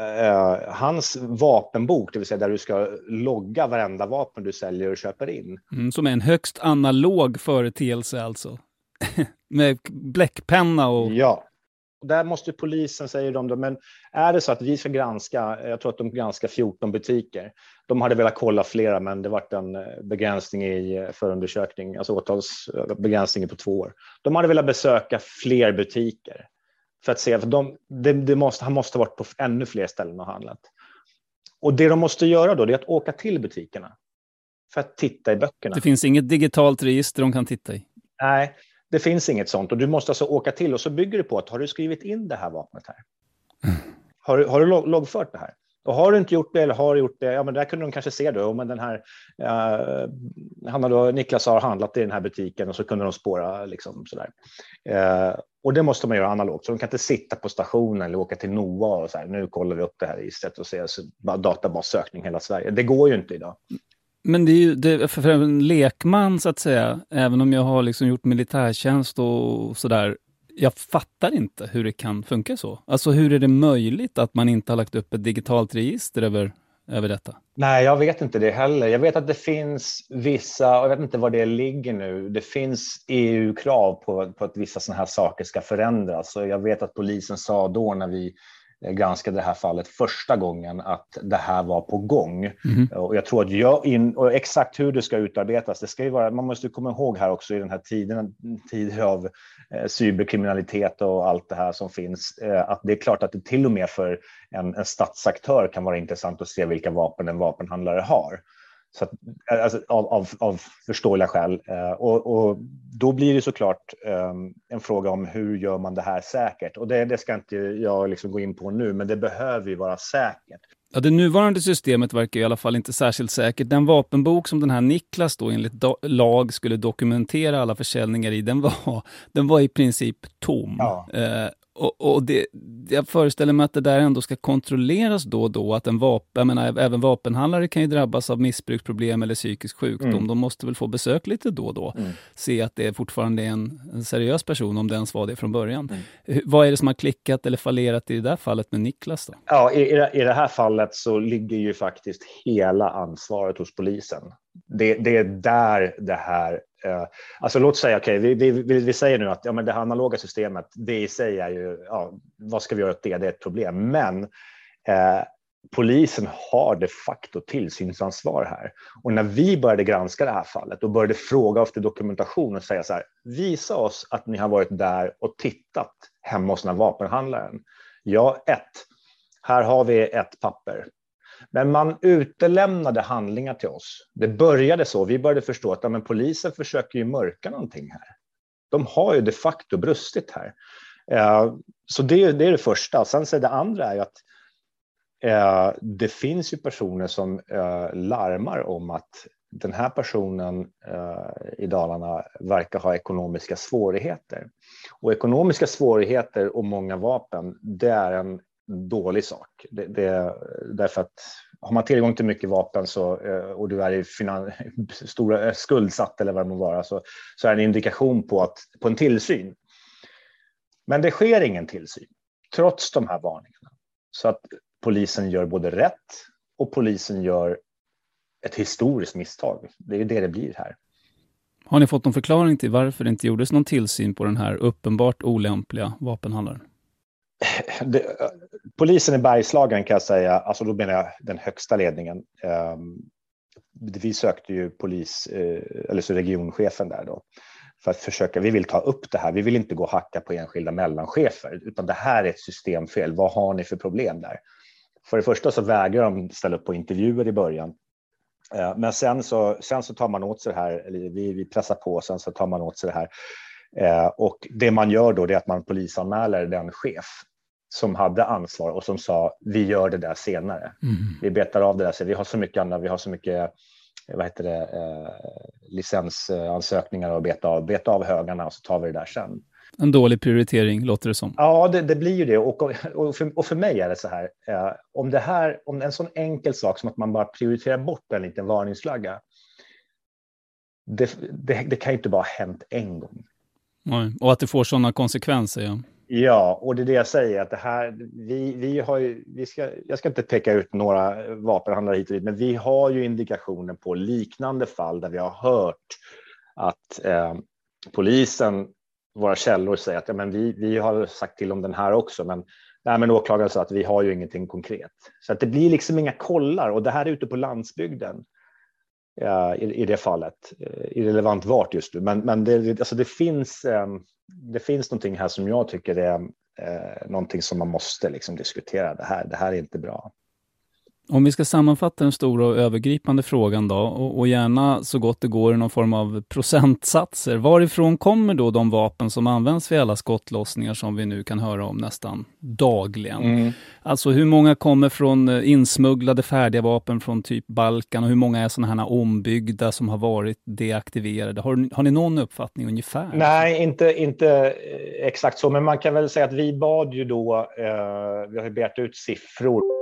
eh, hans vapenbok, det vill säga där du ska logga varenda vapen du säljer och köper in. Mm, som är en högst analog företeelse alltså. Med bläckpenna och... Ja. Där måste polisen, säger de då, men är det så att vi ska granska, jag tror att de granskar fjorton butiker. De hade velat kolla flera, men det var en begränsning i förundersökning, alltså åtalsbegränsning på två år. De hade velat besöka fler butiker för att se, för de, det, det måste, han måste ha varit på ännu fler ställen och handlat. Och det de måste göra då, det är att åka till butikerna för att titta i böckerna. Det finns inget digitalt register de kan titta i? Nej, det finns inget sånt. Och du måste alltså åka till, och så bygger det på att har du skrivit in det här vapnet här? Mm. Har, har du log- loggfört det här? Och har du inte gjort det eller har du gjort det, ja men där kunde de kanske se då, men den här, uh, han har då, Niklas har handlat i den här butiken och så kunde de spåra liksom sådär. Uh, och det måste man göra analogt, så de kan inte sitta på stationen eller åka till Noa och så här, nu kollar vi upp det här registret och ser så bara databassökning hela Sverige. Det går ju inte idag. Men det är ju det, för en lekman så att säga, även om jag har liksom gjort militärtjänst och sådär, jag fattar inte hur det kan funka så. Alltså hur är det möjligt att man inte har lagt upp ett digitalt register över, över detta? Nej, jag vet inte det heller. Jag vet att det finns vissa, jag vet inte var det ligger nu, det finns E U-krav på, på att vissa sådana här saker ska förändras. Så jag vet att polisen sa då när vi granskade det här fallet första gången att det här var på gång. Mm. Och jag tror att jag in, och exakt hur det ska utarbetas, det ska ju vara, man måste komma ihåg här också i den här tiden, tider av eh, cyberkriminalitet och allt det här som finns, eh, att det är klart att det till och med för en, en statsaktör kan vara intressant att se vilka vapen en vapenhandlare har. Så att, alltså, av, av, av förståeliga skäl. Eh, och, och då blir det såklart eh, en fråga om hur gör man det här säkert. Och det, det ska inte jag liksom gå in på nu, men det behöver ju vara säkert. Ja, det nuvarande systemet verkar i alla fall inte särskilt säkert. Den vapenbok som den här Niklas då enligt do- lag skulle dokumentera alla försäljningar i, den var, den var i princip tom. Ja. Eh, Och, och det, jag föreställer mig att det där ändå ska kontrolleras då och då, att en vapen, jag menar, även vapenhandlare kan ju drabbas av missbruksproblem eller psykisk sjukdom. Mm. De måste väl få besök lite då och då. Mm. Se att det fortfarande är en, en seriös person, om det ens var det från början. Mm. Hur, vad är det som har klickat eller fallerat i det där fallet med Niklas då? Ja, i, i det här fallet så ligger ju faktiskt hela ansvaret hos polisen. Det, det är där det här... Uh, alltså låt säga, okej, okay, vi, vi, vi säger nu att ja, men det analoga systemet, det i sig är ju, ja, vad ska vi göra åt det? Det är ett problem. Men uh, polisen har de facto tillsynsansvar här. Och när vi började granska det här fallet och började fråga efter dokumentation och säga så här, visa oss att ni har varit där och tittat hemma hos den här vapenhandlaren. Ja, ett. Här har vi ett papper. Men man utelämnade handlingar till oss. Det började så. Vi började förstå att ja, men polisen försöker ju mörka någonting här. De har ju de facto brustit här. Eh, så det, det är det första. Sen så är det andra är att eh, det finns ju personer som eh, larmar om att den här personen eh, i Dalarna verkar ha ekonomiska svårigheter. Och ekonomiska svårigheter och många vapen, det är en dålig sak. Det, det, därför att har man tillgång till mycket vapen så, och du är i finan- stora skuldsatt eller vad det må vara, så, så är det en indikation på, att, på en tillsyn. Men det sker ingen tillsyn trots de här varningarna. Så att polisen gör både rätt och polisen gör ett historiskt misstag. Det är ju det det blir här. Har ni fått någon förklaring till varför det inte gjordes någon tillsyn på den här uppenbart olämpliga vapenhandlaren? Det, polisen i Bergslagen kan jag säga, alltså då menar jag den högsta ledningen. Um, vi sökte ju polis, uh, eller så regionchefen där då, för att försöka, vi vill ta upp det här, vi vill inte gå och hacka på enskilda mellanchefer, utan det här är ett systemfel, vad har ni för problem där? För det första så vägrar de ställa upp på intervjuer i början. Uh, men sen så, sen så tar man åt sig det här, eller vi, vi pressar på, sen så tar man åt sig det här. Uh, och det man gör då, det är att man polisanmäler den chef som hade ansvar och som sa, vi gör det där senare. Mm. Vi betar av det där, så vi har så mycket annat, vi har så mycket vad heter det, eh, licensansökningar och beta av, beta av högarna, och så tar vi det där sen. En dålig prioritering låter det som. Ja, det, det blir ju det. Och, och, för, och för mig är det så här, eh, om det här, om en sån enkel sak som att man bara prioriterar bort en liten varningsflagga, det, det, det kan ju inte bara ha hänt en gång. Nej, och att det får sådana konsekvenser, ja. Ja, och det är det jag säger, att det här, vi, vi har ju, vi ska, jag ska inte peka ut några vapenhandlare hit och dit, men vi har ju indikationer på liknande fall där vi har hört att eh, polisen våra källor säger att ja, men vi, vi har sagt till om den här också, men, nej, men åklagaren sa att vi har ju ingenting konkret. Så att det blir liksom inga kollar, och det här är ute på landsbygden ja, i, i det fallet. Irrelevant vart just nu, men, men det, alltså det, finns, det finns någonting här som jag tycker är eh, någonting som man måste liksom diskutera. Det här, det här är inte bra. Om vi ska sammanfatta den stora och övergripande frågan då, och, och gärna så gott det går i någon form av procentsatser. Varifrån kommer då de vapen som används vid alla skottlossningar som vi nu kan höra om nästan dagligen? Mm. Alltså hur många kommer från insmugglade färdiga vapen från typ Balkan, och hur många är sådana här ombyggda som har varit deaktiverade? Har, har ni någon uppfattning ungefär? Nej, inte, inte exakt så, men man kan väl säga att vi bad ju då, eh, vi har ju begärt ut siffror.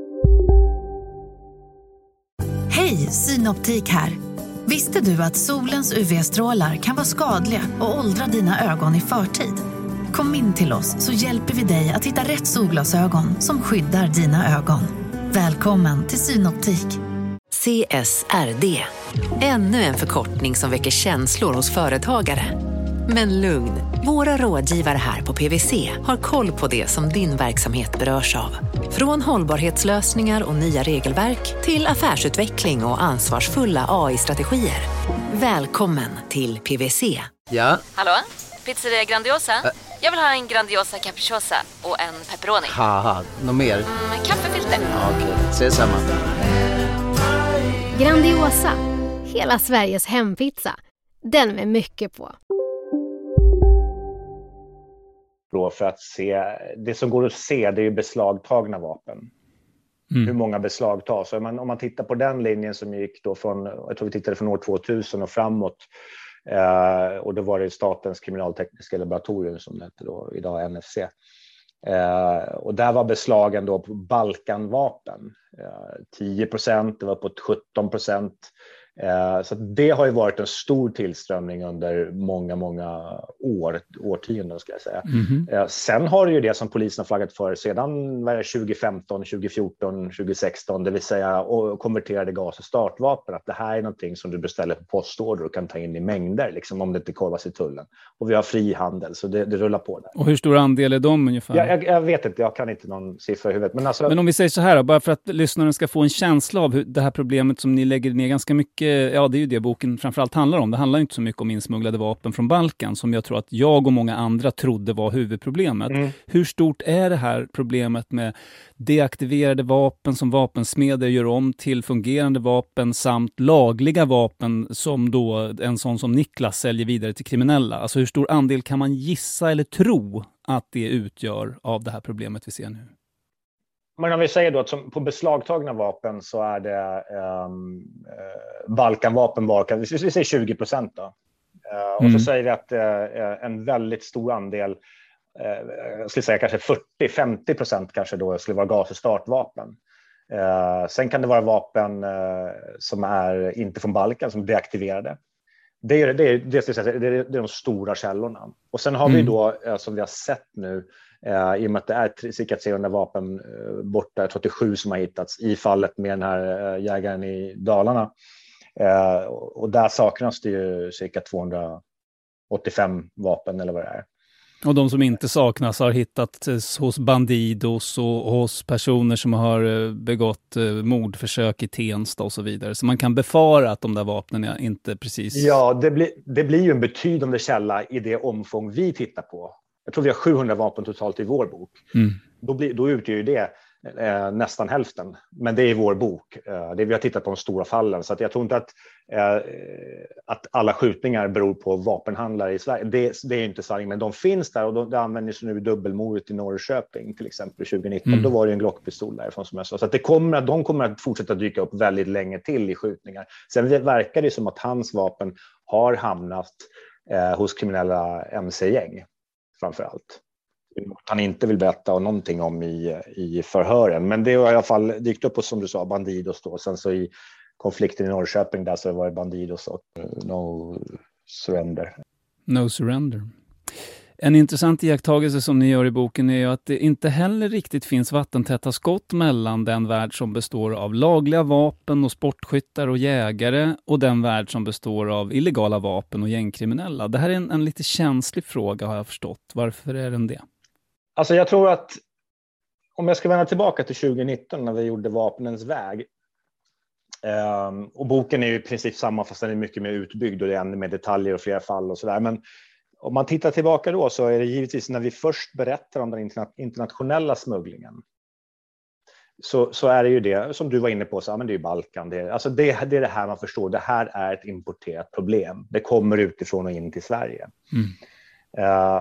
Hej, Synoptik här. Visste du att solens U V-strålar kan vara skadliga och åldra dina ögon i förtid? Kom in till oss så hjälper vi dig att hitta rätt solglasögon som skyddar dina ögon. Välkommen till Synoptik. C S R D. Ännu en förkortning som väcker känslor hos företagare. Men lugn, våra rådgivare här på P V C har koll på det som din verksamhet berörs av. Från hållbarhetslösningar och nya regelverk till affärsutveckling och ansvarsfulla A I-strategier. Välkommen till P V C. Ja? Hallå? Pizzeria Grandiosa? Ä Jag vill ha en Grandiosa capriciosa och en pepperoni. Haha, något mer? Mm, kaffefilter. Ja, okej, okay. Ses samma. Grandiosa, hela Sveriges hempizza. Den med mycket på. För att se, det som går att se, det är ju beslagtagna vapen. Mm. Hur många beslagtas. Så om man, om man tittar på den linjen som gick då från, jag tror vi tittade från år tvåtusen och framåt, eh, och då var det Statens kriminaltekniska laboratorium som det heter då, idag N F C. Eh, och där var beslagen då på Balkanvapen. Eh, tio procent, det var på sjutton procent. Eh, så det har ju varit en stor tillströmning under många, många år, årtionden ska jag säga. Mm-hmm. Eh, sen har det ju det som polisen har flaggat för sedan var det tjugo femton, tjugo fjorton, tjugo sexton, det vill säga och konverterade gas- och startvapen, att det här är någonting som du beställer på postorder och kan ta in i mängder, liksom om det inte kollas i tullen. Och vi har frihandel, så det, det rullar på där. Och hur stor andel är de ungefär? Jag, jag, jag vet inte, jag kan inte någon siffra i huvudet. Men, alltså... men om vi säger så här, bara för att lyssnaren ska få en känsla av hur det här problemet som ni lägger ner ganska mycket. Ja, det är ju det boken framförallt handlar om. Det handlar inte så mycket om insmugglade vapen från Balkan som jag tror att jag och många andra trodde var huvudproblemet. Mm. Hur stort är det här problemet med deaktiverade vapen som vapensmeder gör om till fungerande vapen samt lagliga vapen som då en sån som Niklas säljer vidare till kriminella? Alltså hur stor andel kan man gissa eller tro att det utgör av det här problemet vi ser nu? Men om vi säger då att som på beslagtagna vapen så är det um, uh, Balkanvapen var, vi säger tjugo procent då. Uh, mm. Och så säger vi att uh, en väldigt stor andel, uh, jag skulle säga kanske fyrtio till femtio procent kanske då skulle vara gas- och startvapen. Uh, sen kan det vara vapen uh, som är inte från Balkan, som är deaktiverade. Det är, det, är, det, är, det, är, det är de stora källorna. Och sen har mm. vi då, uh, som vi har sett nu, Uh, i och med att det är cirka trehundra vapen uh, borta, trettiosju som har hittats i fallet med den här uh, jägaren i Dalarna. Uh, och där saknas det ju cirka tvåhundraåttiofem vapen eller vad det är. Och de som inte saknas har hittats hos bandidos och hos personer som har begått mordförsök i Tensta och så vidare. Så man kan befara att de där vapnen är inte precis... Ja, det blir, det blir ju en betydande källa i det omfång vi tittar på. Jag tror vi har sjuhundra vapen totalt i vår bok. Mm. Då, blir, då utgör ju det eh, nästan hälften. Men det är i vår bok. Eh, det vi har tittat på de stora fallen. Så att jag tror inte att, eh, att alla skjutningar beror på vapenhandlare i Sverige. Det, det är inte sanning, men de finns där. Och de, det används nu i dubbelmordet i Norrköping till exempel tjugo nitton. Mm. Då var det en Glockpistol därifrån som jag sa. Så att det kommer, de kommer att fortsätta dyka upp väldigt länge till i skjutningar. Sen verkar det som att hans vapen har hamnat eh, hos kriminella M C-gäng. Framförallt. Han inte vill berätta någonting om i, i förhören. Men det har i alla fall dykt upp på, som du sa, bandidos då. Sen så i konflikten i Norrköping där så var det bandidos och no surrender. No surrender. En intressant iakttagelse som ni gör i boken är ju att det inte heller riktigt finns vattentäta skott mellan den värld som består av lagliga vapen och sportskyttar och jägare och den värld som består av illegala vapen och gängkriminella. Det här är en, en lite känslig fråga, har jag förstått. Varför är den det? Alltså jag tror att om jag ska vända tillbaka till tjugonitton när vi gjorde Vapnens väg, um, och boken är ju i princip samma fast den är mycket mer utbyggd och det är ännu mer detaljer och fler fall och sådär, men om man tittar tillbaka då så är det givetvis när vi först berättar om den interna- internationella smugglingen så, så är det ju det som du var inne på, så, ja, men det är ju Balkan, det är, alltså det, det är det här man förstår, det här är ett importerat problem, det kommer utifrån och in till Sverige. Mm. Uh,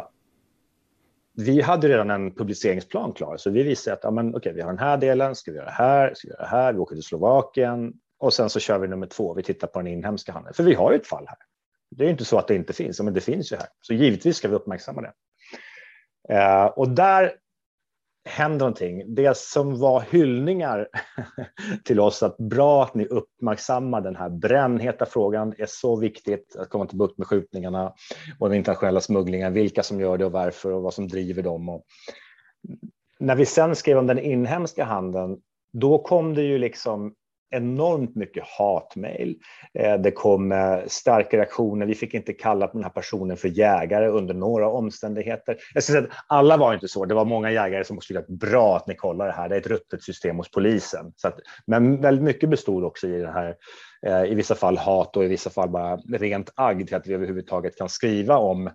vi hade redan en publiceringsplan klar, så vi visste att ja, men, okay, vi har den här delen, ska vi göra det här, ska vi göra det här, vi åker till Slovakien och sen så kör vi nummer två, vi tittar på den inhemska handeln, för vi har ju ett fall här. Det är inte så att det inte finns, men det finns ju här. Så givetvis ska vi uppmärksamma det. Uh, och där händer någonting. Det som var hyllningar till oss, att bra att ni uppmärksammar den här brännheta frågan, är så viktigt att komma till bukt med skjutningarna och den internationella smugglingen, vilka som gör det och varför och vad som driver dem. Och när vi sen skrev om den inhemska handeln, då kom det ju liksom enormt mycket hatmejl. Det kom starka reaktioner. Vi fick inte kalla den här personen för jägare under några omständigheter. Jag ska säga att alla var inte så. Det var många jägare som tyckte att bra att ni kollar det här. Det är ett ruttet system hos polisen. Så att, men väldigt mycket bestod också i det här, i vissa fall hat och i vissa fall bara rent agg till att vi överhuvudtaget kan skriva om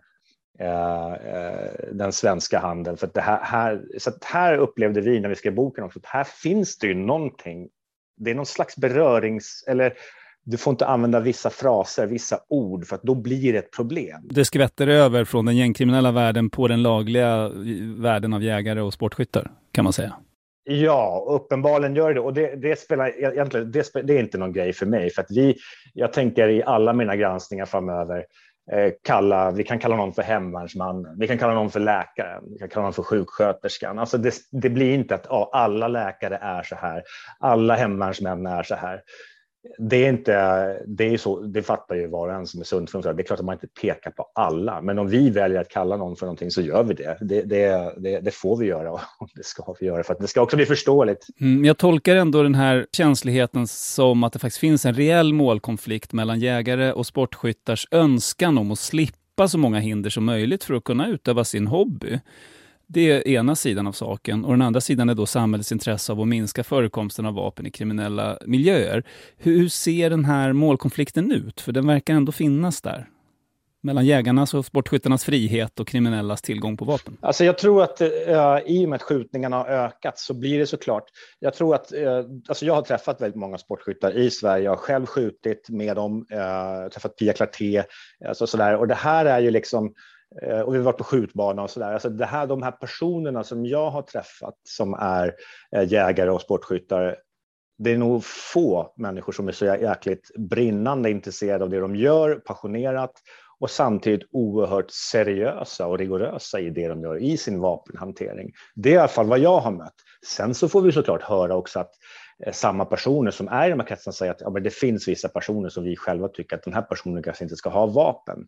eh, den svenska handeln. För att det här, här, så att här upplevde vi när vi skrev boken också att här finns det ju någonting. Det är någon slags berörings... Eller du får inte använda vissa fraser, vissa ord, för att då blir det ett problem. Det skvätter över från den gängkriminella världen på den lagliga världen av jägare och sportskyttar, kan man säga. Ja, uppenbarligen gör det. Och det, det, spelar, egentligen, det, spelar, det är inte någon grej för mig. För att vi, jag tänker i alla mina granskningar framöver, eh, kalla, vi kan kalla någon för hemvärnsman, vi kan kalla någon för läkare, vi kan kalla någon för sjuksköterskan. Alltså det, det blir inte att ja, alla läkare är så här, alla hemvärnsmän är så här. Det är inte, det är så, det fattar ju var och en som är sunt förnuft. Det är klart att man inte pekar på alla, men om vi väljer att kalla någon för någonting så gör vi det. Det, det, det, det får vi göra och det ska vi göra för att det ska också bli förståeligt. Mm, jag tolkar ändå den här känsligheten som att det faktiskt finns en reell målkonflikt mellan jägare och sportskyttars önskan om att slippa så många hinder som möjligt för att kunna utöva sin hobby. Det är ena sidan av saken, och den andra sidan är då samhällets intresse av att minska förekomsten av vapen i kriminella miljöer. Hur ser den här målkonflikten ut? För den verkar ändå finnas där. Mellan jägarnas och sportskyttarnas frihet och kriminellas tillgång på vapen. Alltså jag tror att uh, i och med att skjutningarna har ökat så blir det såklart. Jag tror att, uh, alltså jag har träffat väldigt många sportskyttar i Sverige. Jag har själv skjutit med dem, uh, träffat Pia Clarté, alltså sådär. Och det här är ju liksom, och vi har varit på skjutbana och sådär. Alltså det här, de här personerna som jag har träffat som är jägare och sportskyttar, det är nog få människor som är så jäkligt brinnande intresserade av det de gör, passionerat och samtidigt oerhört seriösa och rigorösa i det de gör i sin vapenhantering. Det är i alla fall vad jag har mött. Sen så får vi såklart höra också att samma personer som är i de här kretsarna säger att ja, men det finns vissa personer som vi själva tycker att den här personen kanske inte ska ha vapen.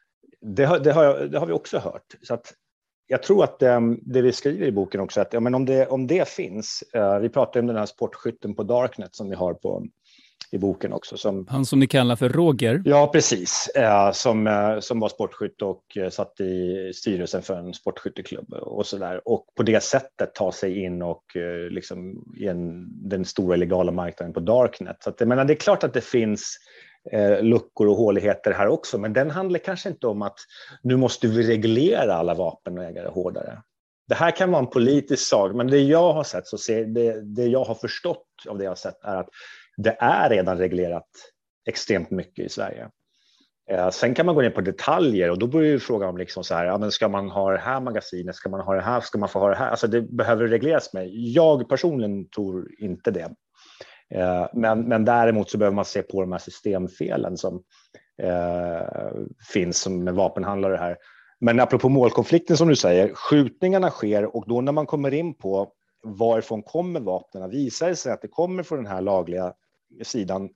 Det har, det, har jag, det har vi också hört. Så att jag tror att det, det vi skriver i boken också, att ja, men om, det, om det finns, uh, vi pratar om den här sportskytten på Darknet som vi har på, i boken också. Som, Han som ni kallar för Roger. Ja, precis. Uh, som, uh, som var sportskytt och uh, satt i styrelsen för en sportskytteklubb och sådär. Och på det sättet ta sig in och uh, liksom i en, den stora illegala marknaden på Darknet. Så att, jag menar, det är klart att det finns Eh, luckor och håligheter här också, men den handlar kanske inte om att nu måste vi reglera alla vapenägare hårdare. Det här kan vara en politisk sak, men det jag har sett, så ser, det, det jag har förstått av det jag har sett är att det är redan reglerat extremt mycket i Sverige. Eh, sen kan man gå ner på detaljer och då börjar ju frågan om liksom så här, ja, men ska man ha det här magasinet, ska man ha det här, ska man få ha det här? Alltså det behöver regleras med. Jag personligen tror inte det. Men, men däremot så behöver man se på de här systemfelen som eh, finns som med vapenhandlare här. Men apropå målkonflikten som du säger, skjutningarna sker och då när man kommer in på varifrån kommer vapnen, visar det sig att det kommer från den här lagliga sidan,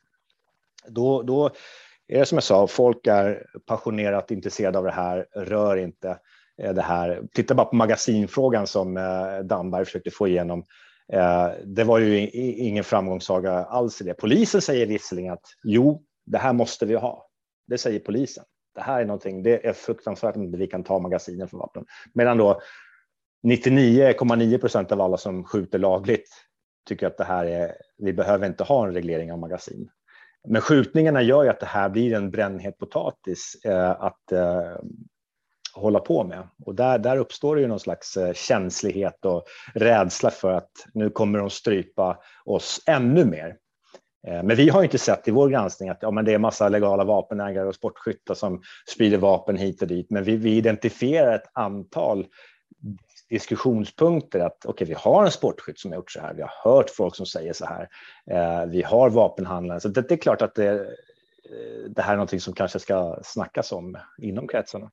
då, då är det som jag sa, folk är passionerat intresserade av det här, rör inte. det här. Titta bara på magasinfrågan som eh, Damberg försökte få igenom. Eh, det var ju ingen framgångssaga alls i det. Polisen säger visserligen att jo, det här måste vi ha. Det säger polisen. Det här är någonting, det är fruktansvärt att vi kan ta magasiner för vapen. Medan då nittionio komma nio procent av alla som skjuter lagligt tycker att det här är, vi behöver inte ha en reglering av magasin. Men skjutningarna gör ju att det här blir en brännhet potatis eh, att eh, hålla på med. Och där, där uppstår det ju någon slags eh, känslighet och rädsla för att nu kommer de strypa oss ännu mer. Eh, men vi har ju inte sett i vår granskning att ja, men det är massa legala vapenägare och sportskyttar som sprider vapen hit och dit. Men vi, vi identifierar ett antal diskussionspunkter att okej, okay, vi har en sportskytt som har gjort så här, vi har hört folk som säger så här, eh, vi har vapenhandlare, så det, det är klart att det, det här är någonting som kanske ska snackas om inom kretsarna.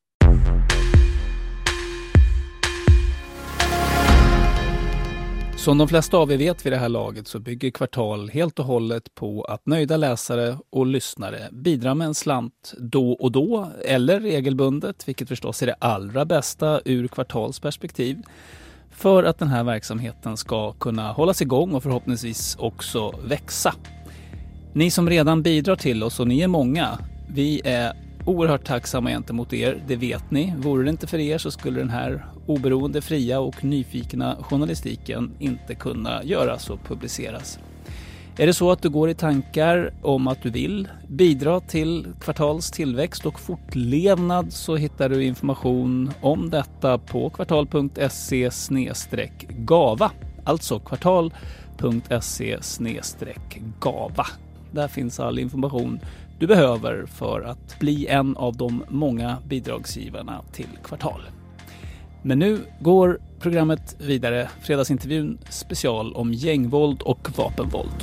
Som de flesta av er vet vid det här laget så bygger Kvartal helt och hållet på att nöjda läsare och lyssnare bidrar med en slant då och då eller regelbundet, vilket förstås är det allra bästa ur Kvartals perspektiv, för att den här verksamheten ska kunna hållas igång och förhoppningsvis också växa. Ni som redan bidrar till oss, och ni är många, vi är oerhört tacksamma gentemot er, det vet ni. Vore det inte för er så skulle den här oberoende, fria och nyfikna journalistiken inte kunna göras och publiceras. Är det så att du går i tankar om att du vill bidra till Kvartals tillväxt och fortlevnad så hittar du information om detta på kvartal punkt se snedstreck gava. Alltså kvartal punkt se snedstreck gava. Där finns all information du behöver för att bli en av de många bidragsgivarna till Kvartal. Men nu går programmet vidare. Fredagsintervjun special om gängvåld och vapenvåld.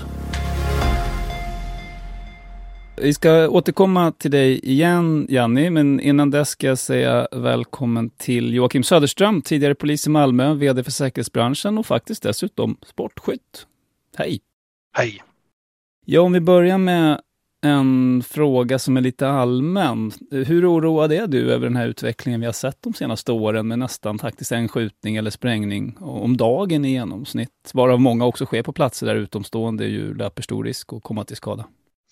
Vi ska återkomma till dig igen, Janni, men innan dess ska jag säga välkommen till Joakim Söderström, tidigare polis i Malmö, vd för säkerhetsbranschen och faktiskt dessutom sportskytt. Hej! Hej! Ja, om vi börjar med en fråga som är lite allmän. Hur oroad är du över den här utvecklingen vi har sett de senaste åren med nästan faktiskt en skjutning eller sprängning om dagen i genomsnitt, varav många också sker på platser där utomstående ju löper stor risk att komma till skada?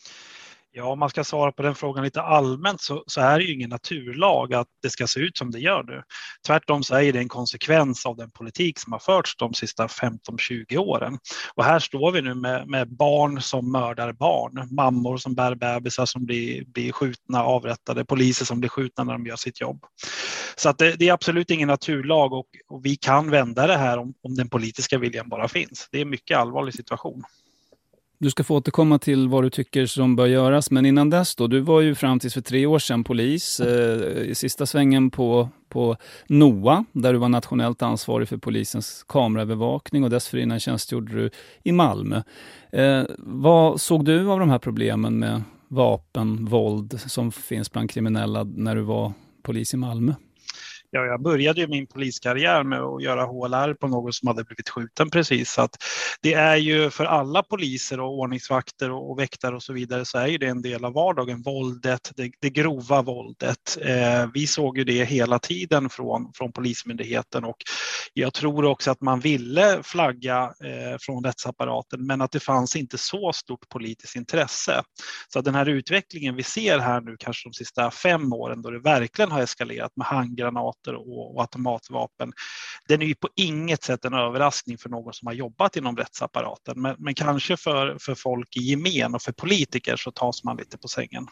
Ja, om man ska svara på den frågan lite allmänt så, så är det ju ingen naturlag att det ska se ut som det gör nu. Tvärtom så är det en konsekvens av den politik som har förts de sista femton tjugo åren. Och här står vi nu med, med barn som mördar barn, mammor som bär bebisar som blir, blir skjutna, avrättade, poliser som blir skjutna när de gör sitt jobb. Så att det, det är absolut ingen naturlag och, och vi kan vända det här om, om den politiska viljan bara finns. Det är en mycket allvarlig situation. Du ska få återkomma till vad du tycker som bör göras, men innan dess då, du var ju fram tills för tre år sedan polis eh, i sista svängen på, på NOA, där du var nationellt ansvarig för polisens kameraövervakning och dessförinnan tjänstgjorde du i Malmö. Eh, vad såg du av de här problemen med vapen, våld som finns bland kriminella när du var polis i Malmö? Ja, jag började ju min poliskarriär med att göra H L R på någon som hade blivit skjuten precis. Så att det är ju för alla poliser och ordningsvakter och, och väktare och så vidare så är ju det en del av vardagen. Våldet, det, det grova våldet. Eh, vi såg ju det hela tiden från, från polismyndigheten och jag tror också att man ville flagga eh, från rättsapparaten men att det fanns inte så stort politiskt intresse. Så att den här utvecklingen vi ser här nu kanske de sista fem åren då det verkligen har eskalerat med handgranater och, och automatvapen. Den är ju på inget sätt en överraskning för någon som har jobbat inom rättsapparaten. Men, men kanske för, för folk i gemen och för politiker så tas man lite på sängen.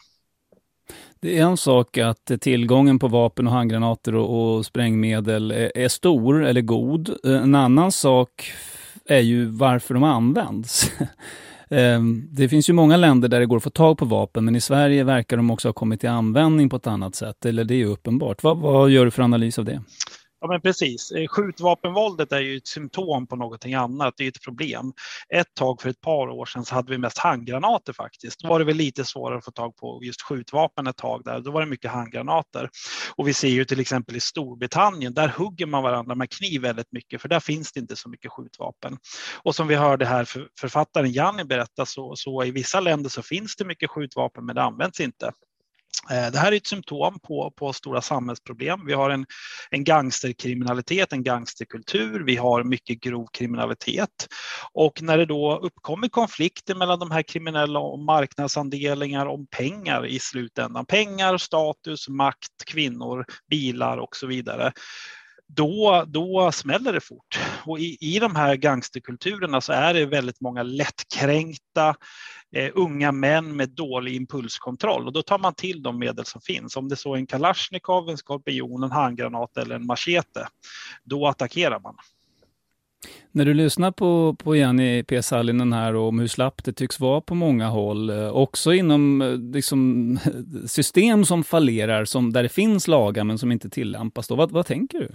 Det är en sak att tillgången på vapen och handgranater och, och sprängmedel är, är stor eller god. En annan sak är ju varför de används. Det finns ju många länder där det går att få tag på vapen, men i Sverige verkar de också ha kommit till användning på ett annat sätt, eller det är ju uppenbart. Vad, vad gör du för analys av det? Ja, men precis. Skjutvapenvåldet är ju ett symptom på någonting annat. Det är ett problem. Ett tag för ett par år sedan så hade vi mest handgranater faktiskt. Då var det väl lite svårare att få tag på just skjutvapen ett tag där. Då var det mycket handgranater. Och vi ser ju till exempel i Storbritannien, där hugger man varandra med kniv väldigt mycket för där finns det inte så mycket skjutvapen. Och som vi hörde här för, författaren Janni berätta så, så i vissa länder så finns det mycket skjutvapen men det används inte. Det här är ett symptom på, på stora samhällsproblem. Vi har en, en gangsterkriminalitet, en gangsterkultur. Vi har mycket grov kriminalitet. Och när det då uppkommer konflikter mellan de här kriminella om marknadsandelar, om pengar i slutändan. Pengar, status, makt, kvinnor, bilar och så vidare. Då, då smäller det fort. Och i, i de här gangsterkulturerna så är det väldigt många lättkränkta eh, unga män med dålig impulskontroll. Och då tar man till de medel som finns. Om det så är en Kalashnikov, en skorpion, en handgranat eller en machete, då attackerar man. När du lyssnar på, på Jenny P. Sallinen här om hur slappt det tycks vara på många håll, också inom liksom, system som fallerar, som, där det finns lagar men som inte tillämpas, då, vad, vad tänker du?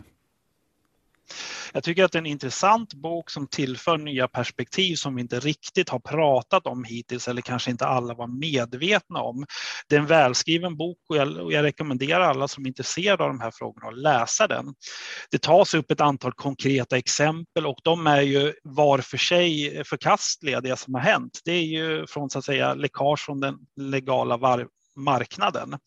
Jag tycker att det är en intressant bok som tillför nya perspektiv som vi inte riktigt har pratat om hittills eller kanske inte alla var medvetna om. Det är en välskriven bok och jag, och jag rekommenderar alla som är intresserade av de här frågorna att läsa den. Det tas upp ett antal konkreta exempel och de är ju var för sig förkastliga, det som har hänt. Det är ju från så att säga läckage från den legala var- marknaden.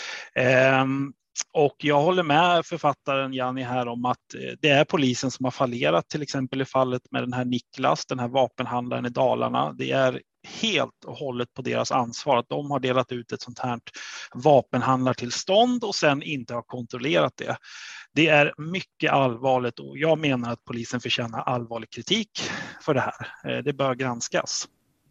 Ehm, Och jag håller med författaren Janni här om att det är polisen som har fallerat, till exempel i fallet med den här Niklas, den här vapenhandlaren i Dalarna. Det är helt och hållet på deras ansvar att de har delat ut ett sånt här vapenhandlartillstånd och sen inte har kontrollerat det. Det är mycket allvarligt och jag menar att polisen förtjänar allvarlig kritik för det här. Det bör granskas.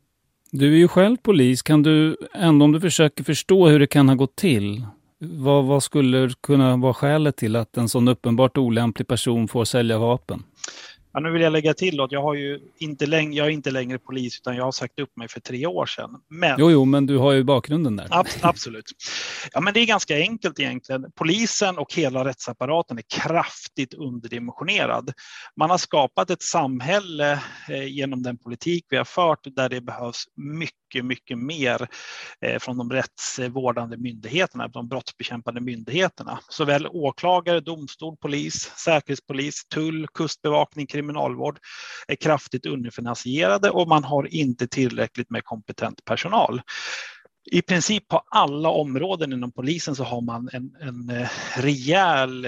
Du är ju själv polis. Kan du ändå, om du försöker förstå hur det kan ha gått till, Vad, vad skulle kunna vara skälet till att en sån uppenbart olämplig person får sälja vapen? Ja, nu vill jag lägga till att jag har ju inte längre, jag är inte längre polis utan jag har sagt upp mig för tre år sedan. Men, jo, jo, men du har ju bakgrunden där. Ab, absolut. Ja, men det är ganska enkelt egentligen. Polisen och hela rättsapparaten är kraftigt underdimensionerad. Man har skapat ett samhälle eh, genom den politik vi har fört där det behövs mycket, mycket mer eh, från de rättsvårdande myndigheterna, de brottsbekämpande myndigheterna. Såväl åklagare, domstol, polis, säkerhetspolis, tull, kustbevakning, kriminalvård är kraftigt underfinansierade och man har inte tillräckligt med kompetent personal. I princip på alla områden inom polisen så har man en, en rejäl,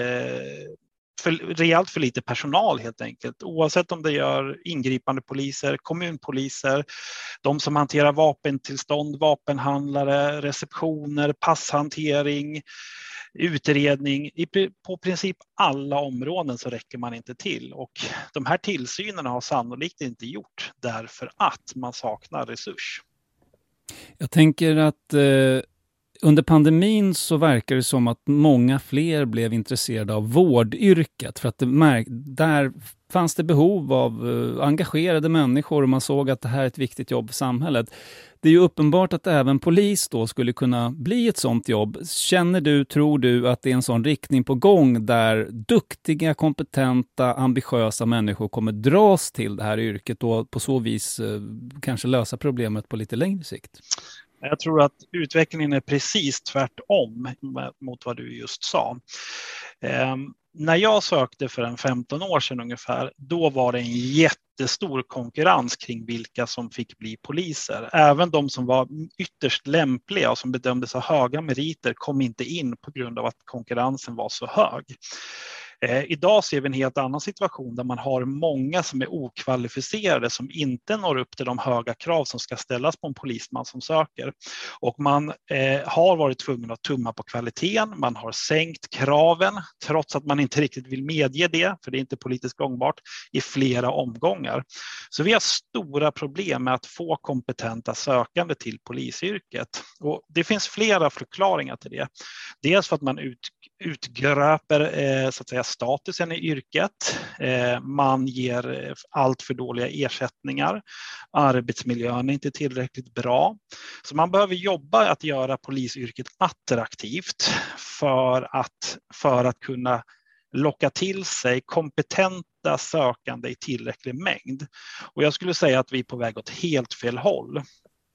för, rejält för lite personal helt enkelt. Oavsett om det gör ingripande poliser, kommunpoliser, de som hanterar vapentillstånd, vapenhandlare, receptioner, passhantering, utredning. På princip alla områden så räcker man inte till och de här tillsynerna har sannolikt inte gjort därför att man saknar resurs. Jag tänker att eh, under pandemin så verkar det som att många fler blev intresserade av vårdyrket för att det märk- där fanns det behov av eh, engagerade människor och man såg att det här är ett viktigt jobb för samhället. Det är ju uppenbart att även polis då skulle kunna bli ett sånt jobb. Känner du, tror du att det är en sån riktning på gång där duktiga, kompetenta, ambitiösa människor kommer dras till det här yrket och på så vis eh, kanske lösa problemet på lite längre sikt? Jag tror att utvecklingen är precis tvärtom mot vad du just sa. Eh, när jag sökte för en femton år sedan ungefär, då var det en jättestor konkurrens kring vilka som fick bli poliser. Även de som var ytterst lämpliga och som bedömdes ha höga meriter kom inte in på grund av att konkurrensen var så hög. Eh, idag ser vi en helt annan situation där man har många som är okvalificerade som inte når upp till de höga krav som ska ställas på en polisman som söker. Och man eh, har varit tvungen att tumma på kvaliteten, man har sänkt kraven trots att man inte riktigt vill medge det, för det är inte politiskt gångbart, i flera omgångar. Så vi har stora problem med att få kompetenta sökande till polisyrket. Och det finns flera förklaringar till det. Dels för att man ut utgröper eh, så att säga statusen i yrket. Eh, man ger allt för dåliga ersättningar. Arbetsmiljön är inte tillräckligt bra. Så man behöver jobba att göra polisyrket attraktivt för att, för att kunna locka till sig kompetenta sökande i tillräcklig mängd. Och jag skulle säga att vi är på väg åt helt fel håll.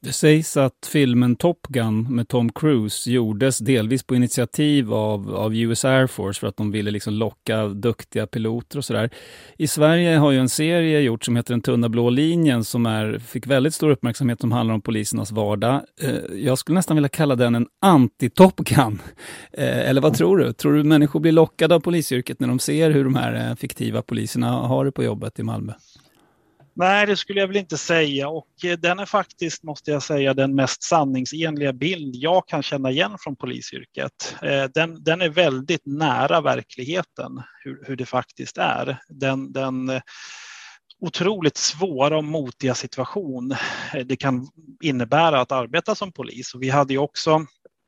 Det sägs att filmen Top Gun med Tom Cruise gjordes delvis på initiativ av, av U S Air Force för att de ville liksom locka duktiga piloter och sådär. I Sverige har ju en serie gjort som heter Den tunna blå linjen som är, fick väldigt stor uppmärksamhet, som handlar om polisernas vardag. Eh, jag skulle nästan vilja kalla den en anti-Top Gun. Eh, eller vad tror du? Tror du människor blir lockade av polisyrket när de ser hur de här eh, fiktiva poliserna har det på jobbet i Malmö? Nej, det skulle jag väl inte säga, och den är faktiskt, måste jag säga, den mest sanningsenliga bild jag kan känna igen från polisyrket. Den, den är väldigt nära verkligheten, hur, hur det faktiskt är. Den, den otroligt svåra och motiga situation det kan innebära att arbeta som polis. Och vi hade ju också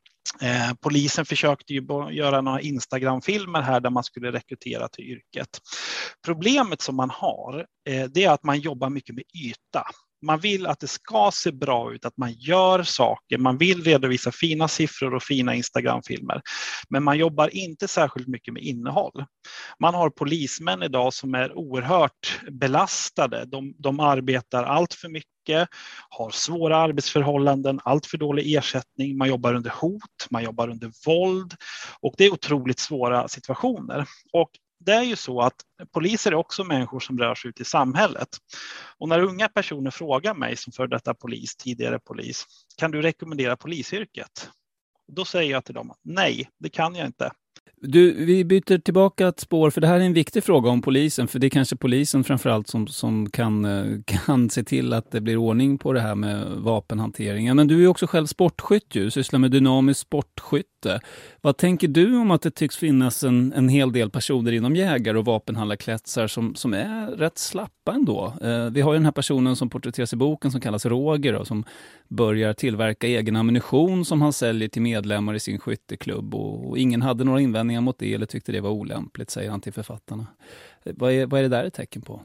Eh, polisen försökte ju göra några Instagram-filmer här där man skulle rekrytera till yrket. Problemet som man har eh, det är att man jobbar mycket med yta. Man vill att det ska se bra ut, att man gör saker. Man vill redovisa fina siffror och fina Instagram-filmer. Men man jobbar inte särskilt mycket med innehåll. Man har polismän idag som är oerhört belastade. De, de arbetar allt för mycket, har svåra arbetsförhållanden, allt för dålig ersättning. Man jobbar under hot, man jobbar under våld. Och det är otroligt svåra situationer. Och det är ju så att poliser är också människor som rör sig ut i samhället. Och när unga personer frågar mig som för detta polis, tidigare polis, kan du rekommendera polisyrket? Då säger jag till dem, nej, det kan jag inte. Du, vi byter tillbaka ett spår, för det här är en viktig fråga om polisen, för det är kanske polisen framförallt som, som kan, kan se till att det blir ordning på det här med vapenhanteringen. Men du är också själv sportskytt ju, sysslar med dynamisk sportskytte. Vad tänker du om att det tycks finnas en, en hel del personer inom jägar- och vapenhandlarkretsar som, som är rätt slappa ändå? Eh, vi har ju den här personen som porträtteras i boken som kallas Roger och som börjar tillverka egen ammunition som han säljer till medlemmar i sin skytteklubb, och, och ingen hade några invändningar mot det eller tyckte det var olämpligt, säger han till författarna. Vad är, vad är det där ett tecken på?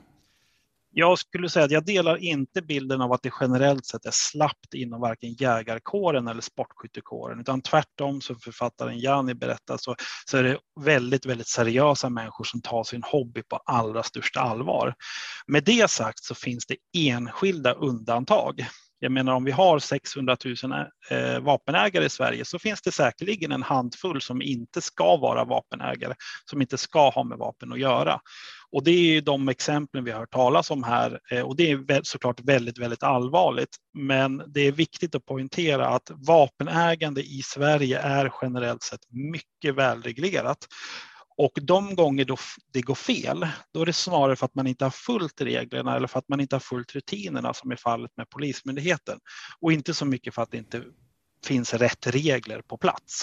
Jag skulle säga att jag delar inte bilden av att det generellt sett är slappt inom varken jägarkåren eller sportskyttekåren, utan tvärtom, som författaren Jani berättar, så, så är det väldigt, väldigt seriösa människor som tar sin hobby på allra största allvar. Med det sagt så finns det enskilda undantag. Jag menar, om vi har sexhundratusen eh, vapenägare i Sverige så finns det säkerligen en handfull som inte ska vara vapenägare, som inte ska ha med vapen att göra. Och det är ju de exemplen vi har hört talas om här, eh, och det är såklart väldigt, väldigt allvarligt. Men det är viktigt att poängtera att vapenägande i Sverige är generellt sett mycket välreglerat. Och de gånger då det går fel, då är det snarare för att man inte har följt reglerna eller för att man inte har följt rutinerna, som är fallet med Polismyndigheten. Och inte så mycket för att det inte finns rätt regler på plats.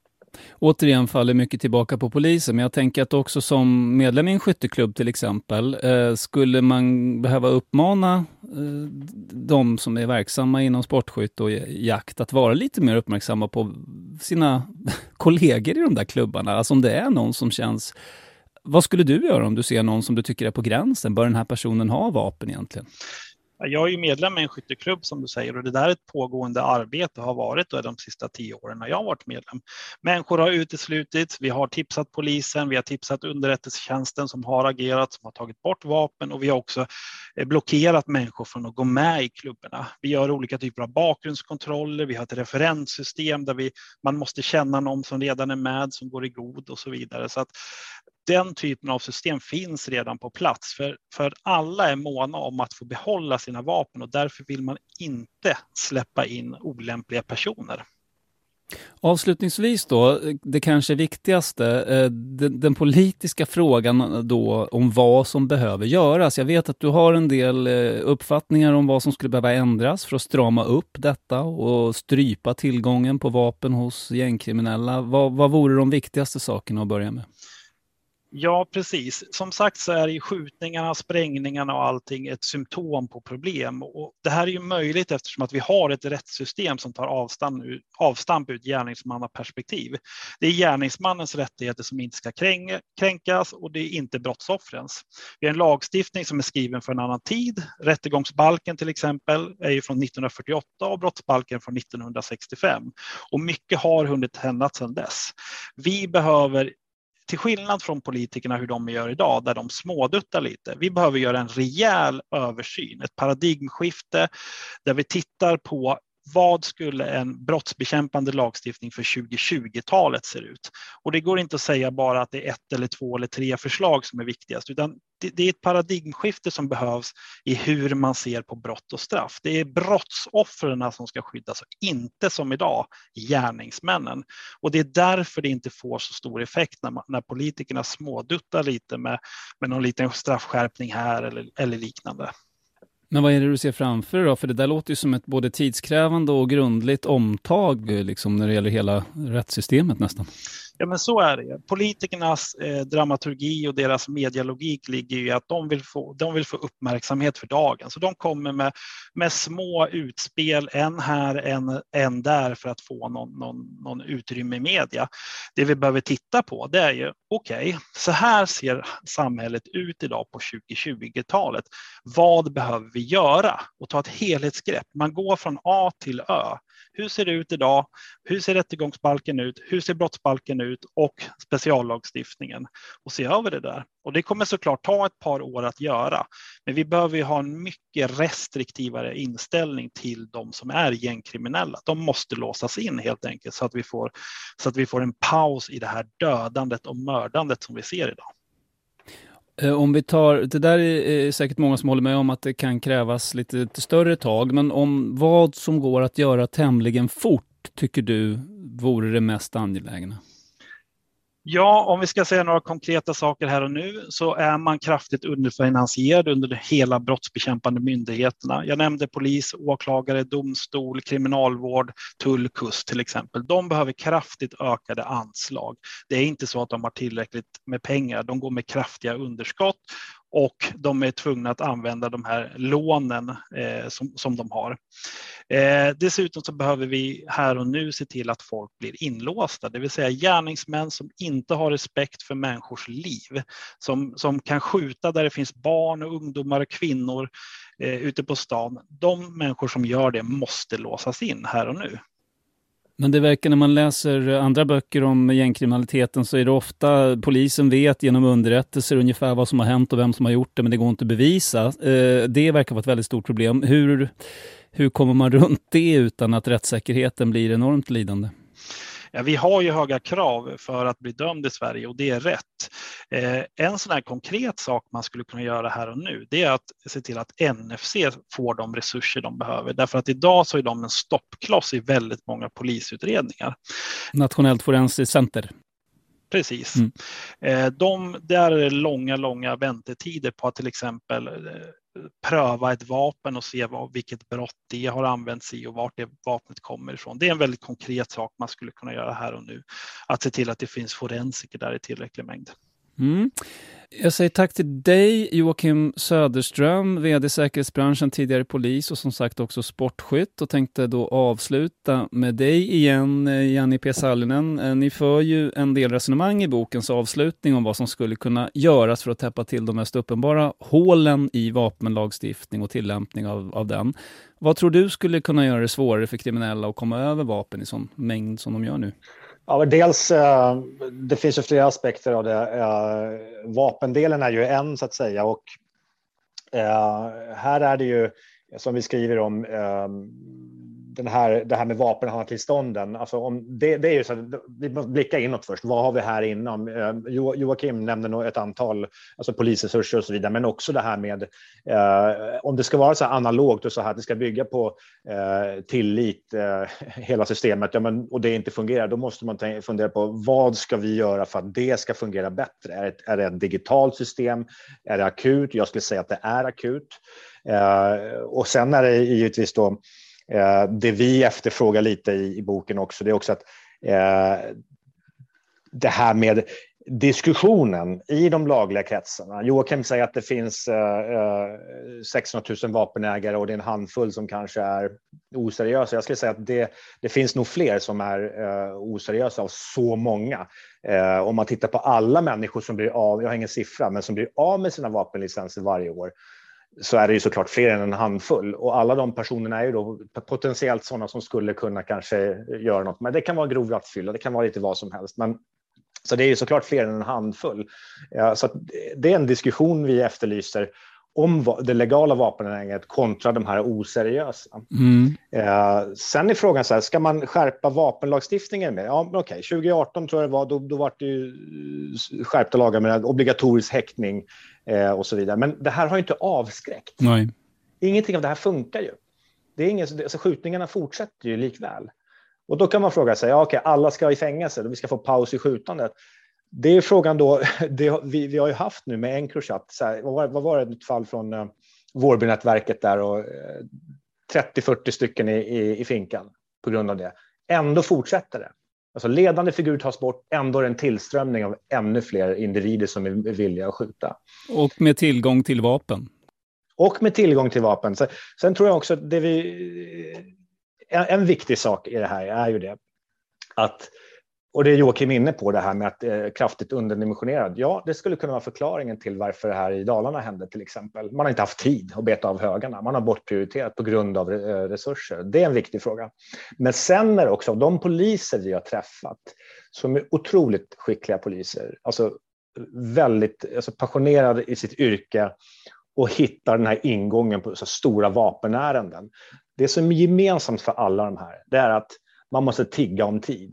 Återigen faller mycket tillbaka på polisen, men jag tänker att också som medlem i en skytteklubb till exempel, eh, skulle man behöva uppmana eh, de som är verksamma inom sportskytt och jakt att vara lite mer uppmärksamma på sina kollegor i de där klubbarna. Alltså om det är någon som känns... Vad skulle du göra om du ser någon som du tycker är på gränsen? Bör den här personen ha vapen egentligen? Jag är ju medlem i en skytteklubb som du säger, och det där är ett pågående arbete har varit de sista tio åren när jag har varit medlem. Människor har uteslutits, vi har tipsat polisen, vi har tipsat underrättelsetjänsten som har agerat, som har tagit bort vapen, och vi har också blockerat människor från att gå med i klubbarna. Vi gör olika typer av bakgrundskontroller, vi har ett referenssystem där vi, man måste känna någon som redan är med, som går i god och så vidare. Så att den typen av system finns redan på plats, för, för alla är måna om att få behålla sina vapen, och därför vill man inte släppa in olämpliga personer. Avslutningsvis då, det kanske viktigaste, den, den politiska frågan då om vad som behöver göras. Jag vet att du har en del uppfattningar om vad som skulle behöva ändras för att strama upp detta och strypa tillgången på vapen hos gängkriminella. Vad, vad vore de viktigaste sakerna att börja med? Ja, precis. Som sagt så är ju skjutningarna, sprängningarna och allting ett symptom på problem. Och det här är ju möjligt eftersom att vi har ett rättssystem som tar avstamp, avstamp ut gärningsmannaperspektiv. Det är gärningsmannens rättigheter som inte ska kränkas, och det är inte brottsoffrens. Vi har en lagstiftning som är skriven för en annan tid. Rättegångsbalken till exempel är ju från nittonhundrafyrtioåtta och brottsbalken från nittonhundrasextiofem. Och mycket har hunnit hända sedan dess. Vi behöver, till skillnad från politikerna hur de gör idag, där de småduttar lite. Vi behöver göra en rejäl översyn, ett paradigmskifte där vi tittar på vad skulle en brottsbekämpande lagstiftning för tjugohundratjugotalet se ut? Och det går inte att säga bara att det är ett eller två eller tre förslag som är viktigast, utan det, det är ett paradigmskifte som behövs i hur man ser på brott och straff. Det är brottsoffren som ska skyddas och inte som idag gärningsmännen. Och det är därför det inte får så stor effekt när, man, när politikerna småduttar lite med, med någon liten straffskärpning här eller, eller liknande. Men vad är det du ser framför då? För det där låter ju som ett både tidskrävande och grundligt omtag liksom, när det gäller hela rättssystemet nästan. Ja, men så är det. Politikernas eh, dramaturgi och deras medialogik ligger i att de vill få, de vill få uppmärksamhet för dagen. Så de kommer med, med små utspel, en här, en, en där för att få någon, någon, någon utrymme i media. Det vi behöver titta på, det är ju, okej, okay, så här ser samhället ut idag på tjugohundratjugotalet. Vad behöver vi göra? Och ta ett helhetsgrepp. Man går från A till Ö. Hur ser det ut idag? Hur ser rättegångsbalken ut? Hur ser brottsbalken ut? Och speciallagstiftningen? Och se över det där. Och det kommer såklart ta ett par år att göra. Men vi behöver ju ha en mycket restriktivare inställning till de som är gängkriminella. De måste låsas in helt enkelt så att vi får, så att vi får en paus i det här dödandet och mördandet som vi ser idag. Om vi tar, det där är säkert många som håller med om att det kan krävas lite, lite större tag, men om vad som går att göra tämligen fort tycker du vore det mest angelägna? Ja, om vi ska säga några konkreta saker här och nu så är man kraftigt underfinansierad under hela brottsbekämpande myndigheterna. Jag nämnde polis, åklagare, domstol, kriminalvård, tull, kust till exempel. De behöver kraftigt ökade anslag. Det är inte så att de har tillräckligt med pengar. De går med kraftiga underskott. Och de är tvungna att använda de här lånen eh, som, som de har. Eh, dessutom så behöver vi här och nu se till att folk blir inlåsta. Det vill säga gärningsmän som inte har respekt för människors liv. Som, som kan skjuta där det finns barn och ungdomar och kvinnor eh, ute på stan. De människor som gör det måste låsas in här och nu. Men det verkar när man läser andra böcker om gängkriminaliteten så är det ofta polisen vet genom underrättelser ungefär vad som har hänt och vem som har gjort det, men det går inte att bevisa. Det verkar vara ett väldigt stort problem. Hur, hur kommer man runt det utan att rättssäkerheten blir enormt lidande? Ja, vi har ju höga krav för att bli dömd i Sverige och det är rätt. Eh, en sån här konkret sak man skulle kunna göra här och nu det är att se till att N F C får de resurser de behöver. Därför att idag så är de en stoppkloss i väldigt många polisutredningar. Nationellt forensiskt center. Precis. Mm. Eh, de, där är det långa, långa väntetider på att till exempel eh, pröva ett vapen och se vad, vilket brott det har använts i och vart det vapnet kommer ifrån. Det är en väldigt konkret sak man skulle kunna göra här och nu. Att se till att det finns forensiker där i tillräcklig mängd. Mm. Jag säger tack till dig Joakim Söderström, vd säkerhetsbranschen, tidigare polis och som sagt också sportskytt, och tänkte då avsluta med dig igen, Janni P. Sallinen. Ni för ju en del resonemang i bokens avslutning om vad som skulle kunna göras för att täppa till de mest uppenbara hålen i vapenlagstiftning och tillämpning av, av den. Vad tror du skulle kunna göra det svårare för kriminella att komma över vapen i sån mängd som de gör nu? Ja, dels, det finns ju flera aspekter av det. Vapendelen är ju en så att säga, och här är det ju som vi skriver om den här, det här med vapenhandlartillstånden. Alltså om det, det är ju så att vi måste blicka inåt först. Vad har vi här inom? Jo, Joakim nämnde nog ett antal alltså polisresurser och så vidare, men också det här med eh, om det ska vara så här analogt och så här att det ska bygga på eh, tillit eh, hela systemet, ja, men, och det inte fungerar, då måste man tänka, fundera på vad ska vi göra för att det ska fungera bättre? Är det, är det ett digitalt system? Är det akut? Jag skulle säga att det är akut. Eh, och sen är det givetvis då det vi efterfrågar lite i, i boken också, det är också att eh, det här med diskussionen i de lagliga kretsarna. Joakim säger att det finns eh, sexhundratusen vapenägare och det är en handfull som kanske är oseriösa. Jag skulle säga att det, det finns nog fler som är eh, oseriösa av så många. Eh, om man tittar på alla människor som blir av, jag har ingen siffra, men som blir av med sina vapenlicenser varje år, så är det ju såklart fler än en handfull. Och alla de personerna är ju då potentiellt sådana som skulle kunna kanske göra något. Men det kan vara grov rattfylla, det kan vara lite vad som helst. Men, så det är ju såklart fler än en handfull. Ja, så att det är en diskussion vi efterlyser. om det legala vapenägandet kontra de här oseriösa. Mm. Eh, sen är frågan så här, ska man skärpa vapenlagstiftningen med? Ja, okej, okay. tjugo arton tror jag det var, då, då var det ju skärpta lagar med obligatorisk häktning eh, och så vidare. Men det här har ju inte avskräckt. Nej. Ingenting av det här funkar ju. Det är ingen, alltså skjutningarna fortsätter ju likväl. Och då kan man fråga sig, ja, okej, alla ska i fängelse och vi ska få paus i skjutandet. Det är frågan då, det, vi, vi har ju haft nu med Encrochat, så här, vad, var, vad var det ett fall från uh, Vårbynätverket där och uh, trettio fyrtio stycken i, i, i finkan på grund av det. Ändå fortsätter det. Alltså ledande figur tas bort, ändå är det en tillströmning av ännu fler individer som är villiga att skjuta. Och med tillgång till vapen. Och med tillgång till vapen. Så, sen tror jag också att det vi, en, en viktig sak i det här är ju det att, och det är Joakim inne på det här med att eh, kraftigt underdimensionerad. Ja, det skulle kunna vara förklaringen till varför det här i Dalarna hände till exempel. Man har inte haft tid att beta av högarna. Man har bortprioriterat på grund av eh, resurser. Det är en viktig fråga. Men sen är det också de poliser vi har träffat som är otroligt skickliga poliser. Alltså väldigt alltså, passionerade i sitt yrke och hittar den här ingången på så stora vapenärenden. Det som är gemensamt för alla de här, det är att man måste tigga om tid.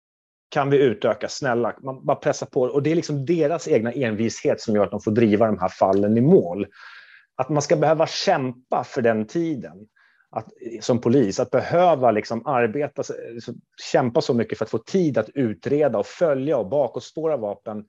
Kan vi utöka, snälla, man bara pressa på. Och det är liksom deras egna envishet som gör att de får driva de här fallen i mål. Att man ska behöva kämpa för den tiden att, som polis, att behöva liksom arbeta, kämpa så mycket för att få tid att utreda och följa och bakåtspåra vapen.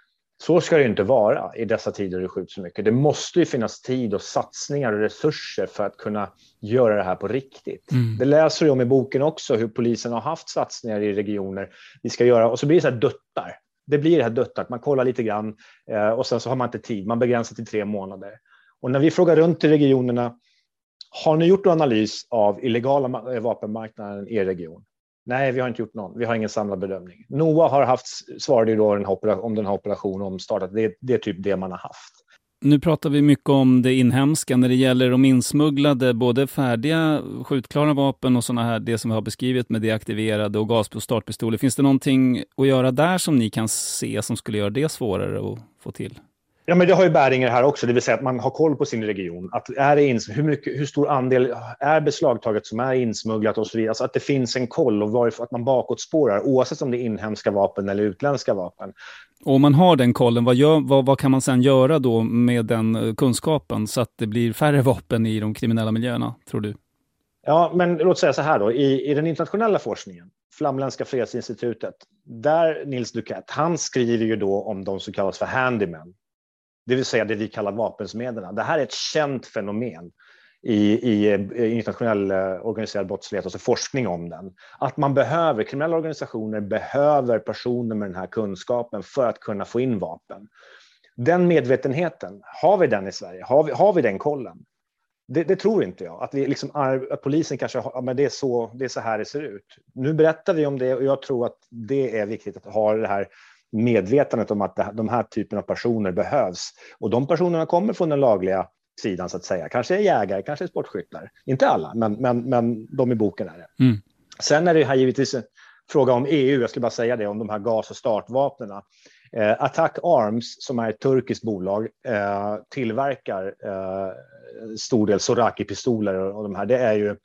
Så ska det ju inte vara i dessa tider det skjuts så mycket. Det måste ju finnas tid och satsningar och resurser för att kunna göra det här på riktigt. Mm. Det läser du om i boken också, hur polisen har haft satsningar i regioner. Vi ska göra, och så blir det så här duttar. Det blir det här duttar, man kollar lite grann eh, och sen så har man inte tid. Man begränsar till tre månader. Och när vi frågar runt i regionerna, har ni gjort en analys av illegala vapenmarknaden i er region? Nej, vi har inte gjort någon. Vi har ingen samlad bedömning. NOA har haft, svarade ju då den här, om den här operationen omstartat. Det, det är typ det man har haft. Nu pratar vi mycket om det inhemska när det gäller de insmugglade, både färdiga skjutklara vapen och sådana här, det som vi har beskrivit med deaktiverade och gas- och startpistoler. Finns det någonting att göra där som ni kan se som skulle göra det svårare att få till? Ja, men det har ju bäringar här också, det vill säga att man har koll på sin region. Att är det ins- hur, mycket, hur stor andel är beslagtaget som är insmugglat och så vidare. Alltså att det finns en koll och varför att man bakåtspårar, oavsett om det är inhemska vapen eller utländska vapen. Och om man har den kollen, vad, gör, vad, vad kan man sedan göra då med den kunskapen så att det blir färre vapen i de kriminella miljöerna, tror du? Ja, men låt säga så här då. I, i den internationella forskningen, Flamländska fredsinstitutet, där Nils Duquette, han skriver ju då om de som kallas för handymen. Det vill säga det vi kallar vapensmederna. Det här är ett känt fenomen i, i, i internationell organiserad brottslighet, alltså forskning om den. Att man behöver, kriminella organisationer behöver personer med den här kunskapen för att kunna få in vapen. Den medvetenheten, har vi den i Sverige? Har vi, har vi den kollen? Det, det tror inte jag. Att, vi liksom, att polisen kanske har, men det är, så, det är så här det ser ut. Nu berättar vi om det och jag tror att det är viktigt att ha det här medvetandet om att de här typen av personer behövs. Och de personerna kommer från den lagliga sidan så att säga. Kanske är jägare, kanske är sportskyttar. Inte alla, men, men, men de i boken är det. Mm. Sen är det här givetvis en fråga om E U. Jag skulle bara säga det om de här gas- och startvapnena. Eh, Attack Arms, som är ett turkiskt bolag, eh, tillverkar eh, stor del Soraki-pistoler och, och de här. Det är ju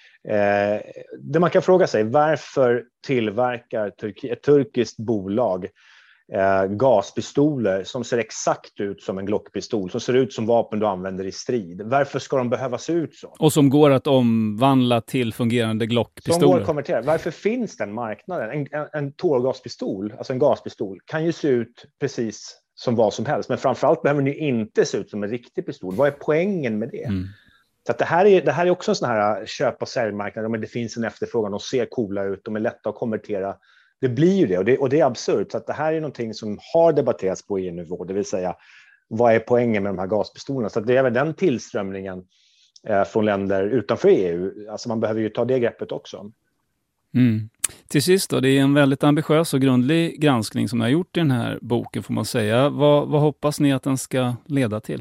eh, det man kan fråga sig, varför tillverkar Turki- ett turkiskt bolag Eh, gaspistoler som ser exakt ut som en Glockpistol, som ser ut som vapen du använder i strid. Varför ska de behöva se ut så? Och som går att omvandla till fungerande Glockpistoler. Som går att konvertera. Varför finns den marknaden? En, en, en tårgaspistol, alltså en gaspistol, kan ju se ut precis som vad som helst. Men framförallt behöver den ju inte se ut som en riktig pistol. Vad är poängen med det? Mm. Så att det, här är, det här är också en sån här köp- och säljmarknad. Men det finns en efterfrågan och ser coola ut. De är lätta att konvertera. Det blir ju det och, det och det är absurt. Så att det här är någonting som har debatterats på E U-nivå. Det vill säga, vad är poängen med de här gaspistolerna? Så att det är väl den tillströmningen eh, från länder utanför E U. Alltså man behöver ju ta det greppet också. Mm. Till sist då, det är en väldigt ambitiös och grundlig granskning som ni har gjort i den här boken, får man säga. Vad, vad hoppas ni att den ska leda till?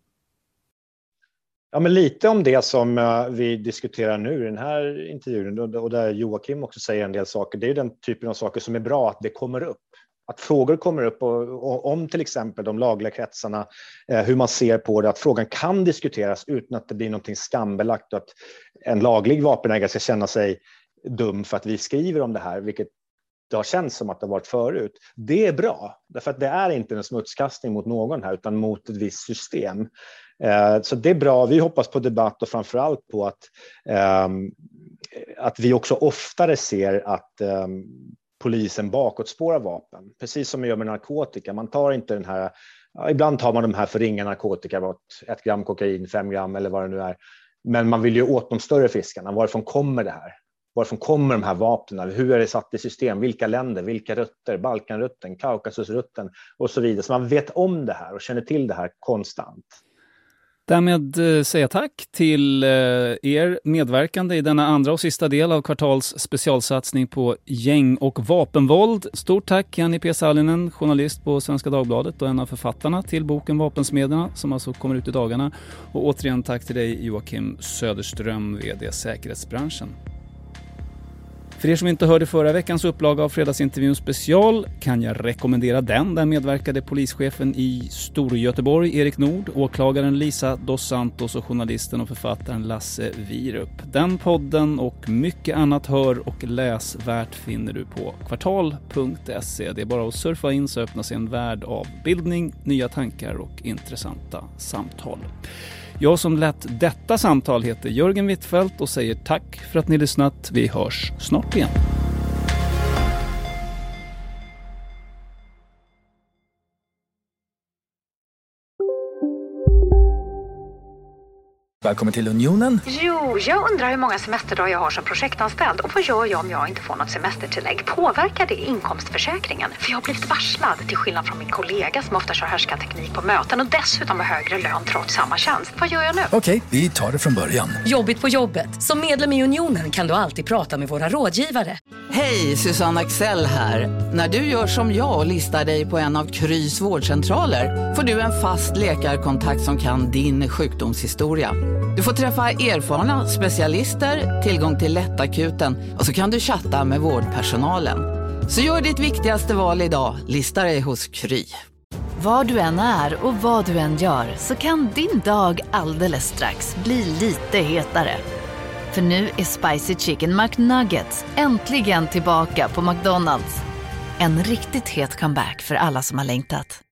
Ja, men lite om det som uh, vi diskuterar nu i den här intervjun och där Joakim också säger en del saker. Det är ju den typen av saker som är bra att det kommer upp. att frågor kommer upp och, och om till exempel de lagliga kretsarna, eh, hur man ser på det, att frågan kan diskuteras utan att det blir någonting skambelagt och att en laglig vapenägare ska känna sig dum för att vi skriver om det här, vilket det har känts som att det har varit förut. Det är bra, därför att det är inte en smutskastning mot någon här utan mot ett visst system. Eh, så det är bra, vi hoppas på debatt och framförallt på att, eh, att vi också oftare ser att eh, polisen bakåtspårar vapen. Precis som man gör med narkotika. Man tar inte den här, ja, ibland tar man de här för ringa narkotika, ett gram kokain, fem gram eller vad det nu är. Men man vill ju åt de större fiskarna. Varifrån kommer det här? Varifrån kommer de här vapnen? Hur är det satt i system? Vilka länder? Vilka rutter? Balkanrutten, Kaukasusrutten och så vidare. Så man vet om det här och känner till det här konstant. Därmed säger jag tack till er medverkande i denna andra och sista del av Kvartals specialsatsning på gäng- och vapenvåld. Stort tack Janni P. Sallinen, journalist på Svenska Dagbladet och en av författarna till boken Vapensmederna som alltså kommer ut i dagarna. Och återigen tack till dig Joakim Söderström, vd Säkerhetsbranschen. För er som inte hörde förra veckans upplaga av fredagsintervjun special kan jag rekommendera den. Där medverkade polischefen i Storgöteborg, Erik Nord, åklagaren Lisa Dos Santos och journalisten och författaren Lasse Virup. Den podden och mycket annat hör och läs värt finner du på kvartal punkt se. Det är bara att surfa in så öppnas en värld av bildning, nya tankar och intressanta samtal. Jag som lät detta samtal heter Jörgen Wittfeldt och säger tack för att ni lyssnat. Vi hörs snart igen. Välkommen till Unionen. Jo, jag undrar hur många semesterdagar jag har som projektanställd och vad gör jag om jag inte får något semestertillägg? Påverkar det inkomstförsäkringen? För jag har blivit varslad till skillnad från min kollega som ofta kör härskarteknik på möten och dessutom har högre lön trots samma tjänst. Vad gör jag nu? Okej, vi tar det från början. Jobbigt på jobbet. Som medlem i Unionen kan du alltid prata med våra rådgivare. Hej, Susanne Axel här. När du gör som jag och listar dig på en av Krys vårdcentraler får du en fast läkarkontakt som kan din sjukdomshistoria. Du får träffa erfarna specialister, tillgång till lättakuten och så kan du chatta med vårdpersonalen. Så gör ditt viktigaste val idag, lista dig hos Kry. Var du än är och vad du än gör så kan din dag alldeles strax bli lite hetare. För nu är Spicy Chicken McNuggets äntligen tillbaka på McDonald's. En riktigt het comeback för alla som har längtat.